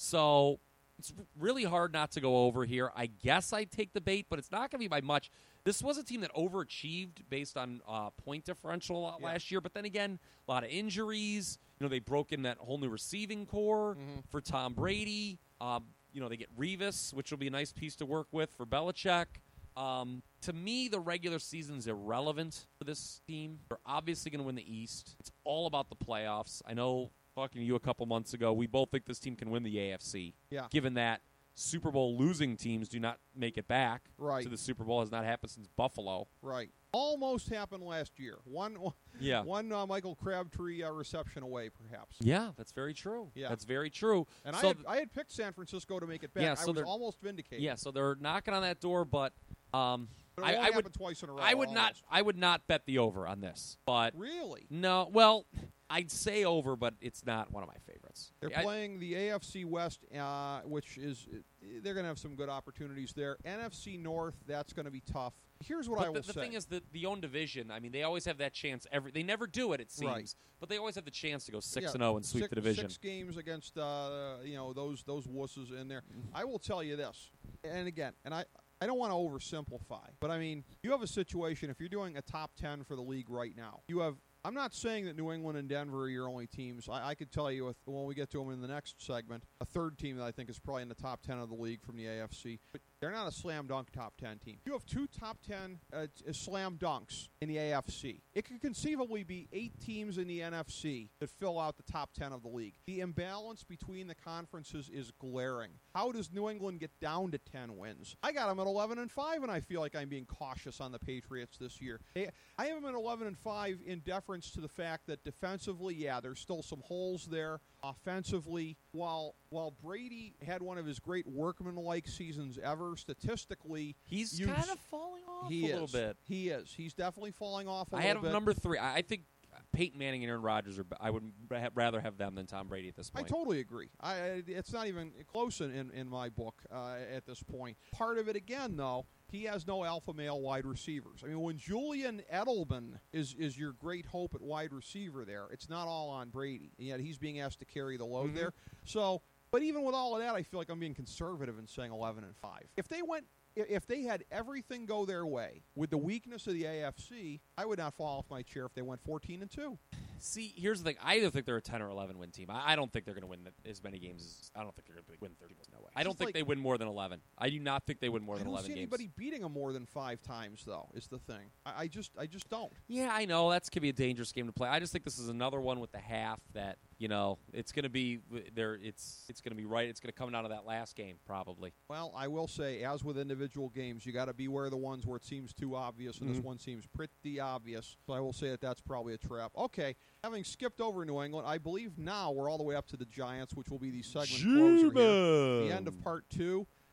Speaker 4: So it's really hard not to go over here. I guess I'd take the bait, but it's not going to be by much. This was a team that overachieved based on uh, point differential a lot
Speaker 1: Yeah.
Speaker 4: last year, but then again, a lot of injuries. You know, they broke in that whole new receiving core
Speaker 1: Mhm.
Speaker 4: for Tom Brady. Um, you know, they get Revis, which will be a nice piece to work with for Belichick. Um, to me, the regular season's irrelevant for this team. They're obviously going to win the East. It's all about the playoffs. I know, talking to you a couple months ago, we both think this team can win the A F C.
Speaker 1: Yeah.
Speaker 4: Given that Super Bowl losing teams do not make it back
Speaker 1: Right.
Speaker 4: to the Super Bowl, has not happened since Buffalo.
Speaker 1: Right. Almost happened last year. One.
Speaker 4: Yeah.
Speaker 1: One uh, Michael Crabtree uh, reception away, perhaps.
Speaker 4: Yeah, that's very true.
Speaker 1: Yeah.
Speaker 4: That's very true.
Speaker 1: And
Speaker 4: So
Speaker 1: I, had, I had picked San Francisco to make it back.
Speaker 4: Yeah,
Speaker 1: I
Speaker 4: so
Speaker 1: was
Speaker 4: they're-
Speaker 1: almost vindicated.
Speaker 4: Yeah, so they're knocking on that door, but um,
Speaker 1: But it
Speaker 4: I,
Speaker 1: won't
Speaker 4: I would
Speaker 1: happen twice in a row.
Speaker 4: I would not
Speaker 1: almost.
Speaker 4: I would not bet the over on this. But
Speaker 1: Really?
Speaker 4: no, well, I'd say over, but it's not one of my favorites.
Speaker 1: They're
Speaker 4: I-
Speaker 1: playing the A F C West, uh, which is they're going to have some good opportunities there. N F C North, that's going to be tough. Here's what
Speaker 4: But
Speaker 1: I will
Speaker 4: the, the
Speaker 1: say.
Speaker 4: thing is that the own division, I mean, they always have that chance. Every they never do it, it seems,
Speaker 1: Right.
Speaker 4: but they always have the chance to go six
Speaker 1: Yeah,
Speaker 4: and zero and sweep
Speaker 1: six,
Speaker 4: the division.
Speaker 1: Six games against uh, you know those those wusses in there.
Speaker 4: Mm-hmm.
Speaker 1: I will tell you this, and again, and I. I don't want to oversimplify, but I mean, you have a situation, if you're doing a top ten for the league right now, you have, I'm not saying that New England and Denver are your only teams. I, I could tell you with, when we get to them in the next segment, a third team that I think is probably in the top ten of the league from the A F C, but they're not a slam dunk top ten team. You have two top ten uh, t- slam dunks in the A F C. It could conceivably be eight teams in the N F C that fill out the top ten of the league. The imbalance between the conferences is glaring. How does New England get down to ten wins? I got them at eleven and five, and I feel like I'm being cautious on the Patriots this year. They, I have them at eleven and five in deference to the fact that defensively, yeah, there's still some holes there. Offensively, while while Brady had one of his great workmanlike seasons ever, statistically,
Speaker 4: He's
Speaker 1: you-
Speaker 4: kind of falling off
Speaker 1: he
Speaker 4: a little
Speaker 1: is.
Speaker 4: bit.
Speaker 1: He is. He's definitely falling off a
Speaker 4: I
Speaker 1: little
Speaker 4: had him
Speaker 1: bit.
Speaker 4: number three. I I think Peyton Manning and Aaron Rodgers are. I would ra- rather have them than Tom Brady at this
Speaker 1: I
Speaker 4: point.
Speaker 1: totally agree. I, I- it's not even close in, in, in my book uh, at this point. Part of it, again, though, he has no alpha male wide receivers. I mean, when Julian Edelman is, is your great hope at wide receiver there, it's not all on Brady. And yet he's being asked to carry the load
Speaker 4: Mhm.
Speaker 1: there. So, but even with all of that, I feel like I'm being conservative in saying eleven and five. If they went, i- if they had everything go their way with the weakness of the A F C, I would not fall off my chair if they went fourteen and two.
Speaker 4: See, here's the thing. I either think they're a ten or eleven win team. I, I don't think they're going to win the, as many games as. I don't think they're going to win thirty. No way. I don't
Speaker 1: Just
Speaker 4: think
Speaker 1: like-
Speaker 4: they win more than eleven. I do not think they win more
Speaker 1: I
Speaker 4: than
Speaker 1: don't
Speaker 4: eleven
Speaker 1: see
Speaker 4: games.
Speaker 1: anybody beating them more than five times, though. Is the thing. I, I just, I just don't.
Speaker 4: Yeah, I know that's could be a dangerous game to play. I just think this is another one with the half that you know it's going to be there. It's it's going to be right. It's going to come down to that last game probably.
Speaker 1: Well, I will say, as with individual games, you got to beware of the ones where it seems too obvious, and this
Speaker 4: Mhm.
Speaker 1: one seems pretty obvious. So I will say that that's probably a trap. Okay, having skipped over New England, I believe now we're all the way up to the Giants, which will be the segment closer here. The end of part two.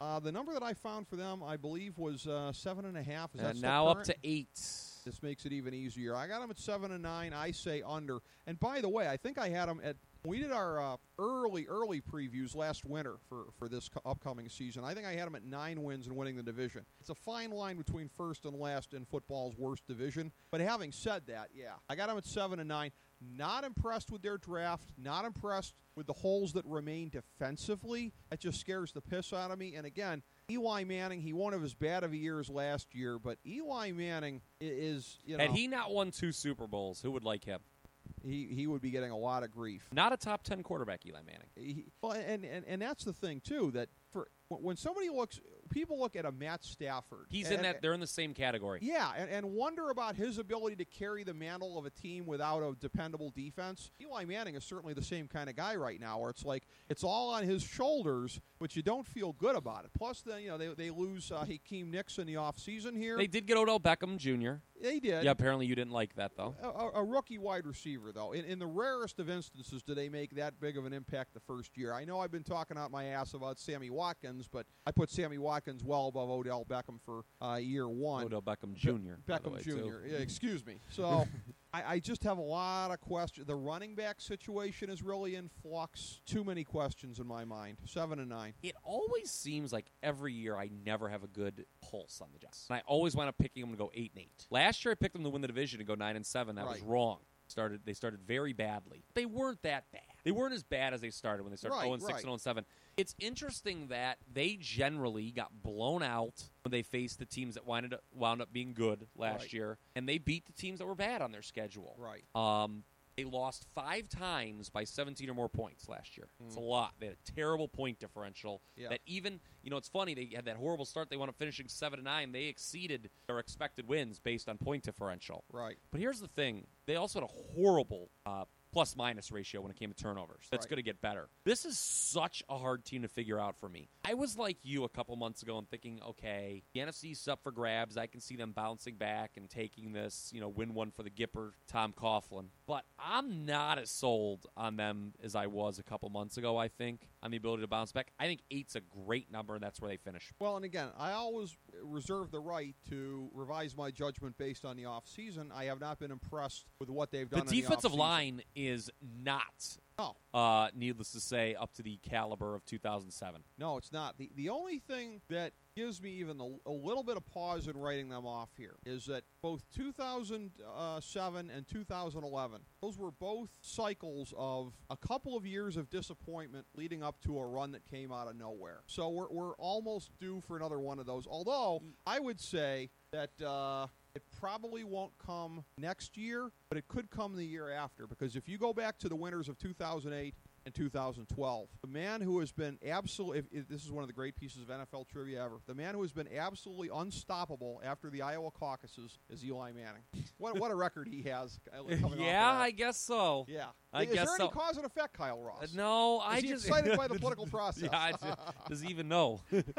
Speaker 1: Uh, the number that I found for them, I believe, was uh, seven and a half. Is that
Speaker 4: And
Speaker 1: still
Speaker 4: now
Speaker 1: current?
Speaker 4: up to eight.
Speaker 1: This makes it even easier. I got them at seven and nine. I say under. And by the way, I think I had them at. We did our uh, early, early previews last winter for, for this co- upcoming season. I think I had them at nine wins and winning the division. It's a fine line between first and last in football's worst division. But having said that, yeah, I got them at seven and nine. Not impressed with their draft. Not impressed with the holes that remain defensively. That just scares the piss out of me. And again, Eli Manning, he won of as bad of a year as last year. But Eli Manning is, you know,
Speaker 4: Had he not won two Super Bowls, who would like him?
Speaker 1: he, he would be getting a lot of grief.
Speaker 4: Not a top ten quarterback, Eli Manning.
Speaker 1: He, well, and, and, and that's the thing, too, that for when somebody looks, people look at a Matt Stafford.
Speaker 4: He's
Speaker 1: and,
Speaker 4: in that. They're in the same category.
Speaker 1: Yeah, and, and wonder about his ability to carry the mantle of a team without a dependable defense. Eli Manning is certainly the same kind of guy right now, where it's like it's all on his shoulders, but you don't feel good about it. Plus, then you know they they lose uh, Hakeem Nicks in the offseason here.
Speaker 4: They did get Odell Beckham Junior
Speaker 1: They did.
Speaker 4: Yeah, apparently you didn't like that, though.
Speaker 1: A, a rookie wide receiver, though. In, in the rarest of instances, do they make that big of an impact the first year? I know I've been talking out my ass about Sammy Watkins, but I put Sammy Watkins well above Odell Beckham for uh, year one.
Speaker 4: Odell Beckham Junior
Speaker 1: Be-
Speaker 4: by the
Speaker 1: Beckham
Speaker 4: way,
Speaker 1: Junior
Speaker 4: too.
Speaker 1: Yeah, excuse me. So I, I just have a lot of questions. The running back situation is really in flux. Too many questions in my mind. Seven and nine.
Speaker 4: It always seems like every year I never have a good pulse on the Jets. And I always wind up picking them to go eight and eight. Last year I picked them to win the division and go nine and seven. That was
Speaker 1: Right.
Speaker 4: wrong. Started they started very badly. They weren't that bad. They weren't as bad as they started when they started
Speaker 1: Right,
Speaker 4: oh and six
Speaker 1: right.
Speaker 4: and oh and seven. It's interesting that they generally got blown out when they faced the teams that wound up, wound up being good last
Speaker 1: Right.
Speaker 4: year, and they beat the teams that were bad on their schedule.
Speaker 1: Right.
Speaker 4: Um, they lost five times by seventeen or more points last year. It's a lot. They had a terrible point differential.
Speaker 1: Yeah.
Speaker 4: That even, you know, it's funny. They had that horrible start. They wound up finishing seven and nine. They exceeded their expected wins based on point differential.
Speaker 1: Right.
Speaker 4: But here's the thing: they also had a horrible uh, plus minus ratio when it came to turnovers. That's
Speaker 1: Right.
Speaker 4: going to get better. This is such a hard team to figure out for me. I was like you a couple months ago and thinking, okay, the N F C's up for grabs. I can see them bouncing back and taking this, you know, win one for the Gipper, Tom Coughlin. But I'm not as sold on them as I was a couple months ago, I think, on the ability to bounce back. I think eight's a great number, and that's where they finish.
Speaker 1: Well, and again, I always reserve the right to revise my judgment based on the offseason. I have not been impressed with what they've
Speaker 4: The
Speaker 1: done. in
Speaker 4: defensive
Speaker 1: the offseason.
Speaker 4: line is not,
Speaker 1: No.
Speaker 4: uh, needless to say, up to the caliber of two thousand seven.
Speaker 1: No, it's not. The the only thing that gives me even a, a little bit of pause in writing them off here is that both two thousand seven and two thousand eleven, those were both cycles of a couple of years of disappointment leading up to a run that came out of nowhere. So we're, we're almost due for another one of those. Although I would say that uh, it probably won't come next year, but it could come the year after. Because if you go back to the winners of two thousand eight and two thousand twelve, the man who has been absolutely, if, if this is one of the great pieces of N F L trivia ever, the man who has been absolutely unstoppable after the Iowa caucuses is Eli Manning. What what a record he has. coming off of
Speaker 4: Yeah,
Speaker 1: that.
Speaker 4: I guess so.
Speaker 1: Yeah.
Speaker 4: I
Speaker 1: is
Speaker 4: guess
Speaker 1: there
Speaker 4: so.
Speaker 1: any cause and effect, Kyle Ross?
Speaker 4: Uh, no, I
Speaker 1: Is he
Speaker 4: just
Speaker 1: excited by the political process?
Speaker 4: Yeah, I just, does he even know?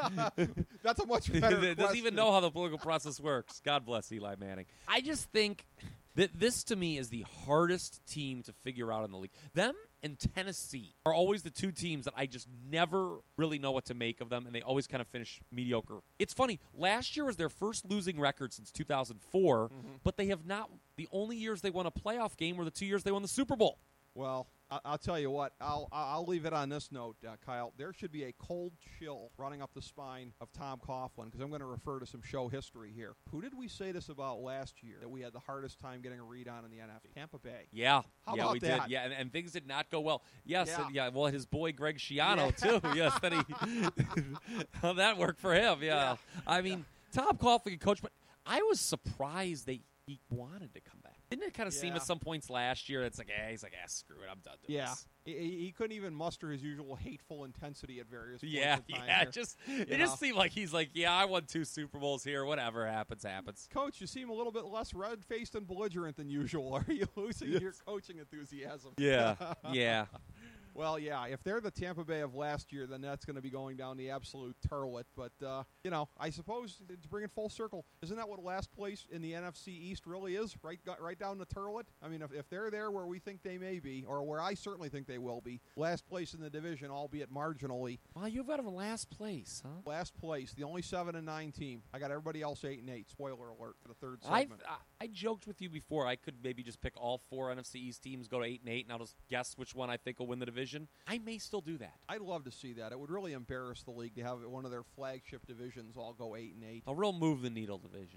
Speaker 1: That's a much better
Speaker 4: does he
Speaker 1: question.
Speaker 4: even know how the political process works? God bless Eli Manning. I just think that this, to me, is the hardest team to figure out in the league. Them and Tennessee are always the two teams that I just never really know what to make of them, and they always kind of finish mediocre. It's funny. Last year was their first losing record since two thousand four,
Speaker 1: Mm-hmm.
Speaker 4: but they have not. The only years they won a playoff game were the two years they won the Super Bowl.
Speaker 1: Well, I- I'll tell you what. I'll I'll leave it on this note, uh, Kyle. There should be a cold chill running up the spine of Tom Coughlin because I'm going to refer to some show history here. Who did we say this about last year that we had the hardest time getting a read on in the N F L? Tampa Bay.
Speaker 4: Yeah,
Speaker 1: How
Speaker 4: yeah,
Speaker 1: about
Speaker 4: we
Speaker 1: that?
Speaker 4: did. Yeah, and, and things did not go well. Yes,
Speaker 1: Yeah.
Speaker 4: and yeah. Well, his boy Greg Schiano
Speaker 1: Yeah.
Speaker 4: too. Yes, that he how that worked for him. Yeah,
Speaker 1: Yeah.
Speaker 4: I mean, Tom Coughlin could coach, but I was surprised they he wanted to come back. Didn't it kind of seem
Speaker 1: Yeah.
Speaker 4: at some points last year? It's like, eh, he's like, ah, screw it, I'm done doing
Speaker 1: Yeah.
Speaker 4: this.
Speaker 1: He, he couldn't even muster his usual hateful intensity at various points
Speaker 4: Yeah,
Speaker 1: in time
Speaker 4: yeah.
Speaker 1: here.
Speaker 4: Just
Speaker 1: You
Speaker 4: it
Speaker 1: know?
Speaker 4: just seemed like he's like, yeah, I won two Super Bowls here. Whatever happens, happens.
Speaker 1: Coach, you seem a little bit less red-faced and belligerent than usual. Are you losing your coaching enthusiasm?
Speaker 4: Yeah, yeah.
Speaker 1: Well, yeah, if they're the Tampa Bay of last year, then that's going to be going down the absolute turlet. But, uh, you know, I suppose to bring it full circle, isn't that what last place in the N F C East really is? Right right down the turlet? I mean, if, if they're there where we think they may be, or where I certainly think they will be, last place in the division, albeit marginally.
Speaker 4: Wow, you've got a last place, huh?
Speaker 1: Last place, the only seven and nine team. I got everybody else eight and eight. Spoiler alert for the third
Speaker 4: I've,
Speaker 1: segment.
Speaker 4: I, I joked with you before I could maybe just pick all four N F C East teams, go to eight and eight, and I'll just guess which one I think will win the division. I may still do that.
Speaker 1: I'd love to see that. It would really embarrass the league to have one of their flagship divisions all go eight and eight.
Speaker 4: A real move the needle division.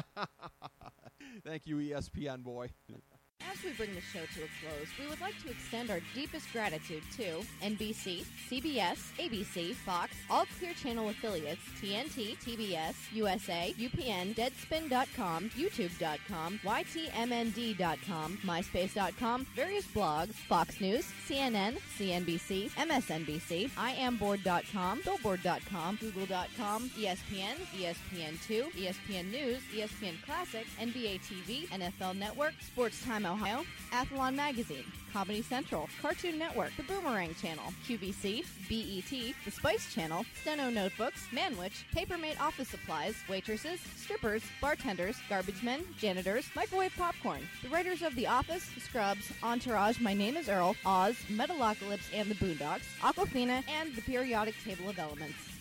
Speaker 1: Thank you, E S P N boy.
Speaker 5: As we bring the show to a close, we would like to extend our deepest gratitude to N B C, C B S, A B C, Fox, all Clear Channel affiliates, T N T, T B S, U S A, U P N, Deadspin dot com, YouTube dot com, Y T M N D dot com, MySpace dot com, various blogs, Fox News, C N N, C N B C, M S N B C, I am board dot com, Billboard dot com, Google dot com, E S P N, E S P N two, E S P N News, E S P N Classic, N B A T V, N F L Network, Sports Time Ohio, Athlon Magazine, Comedy Central, Cartoon Network, The Boomerang Channel, Q V C, B E T, The Spice Channel, Steno Notebooks, Manwich, Papermate Office Supplies, waitresses, strippers, bartenders, garbage men, janitors, microwave popcorn, the writers of The Office, Scrubs, Entourage, My Name is Earl, Oz, Metalocalypse and the Boondocks, Aquafina, and The Periodic Table of Elements.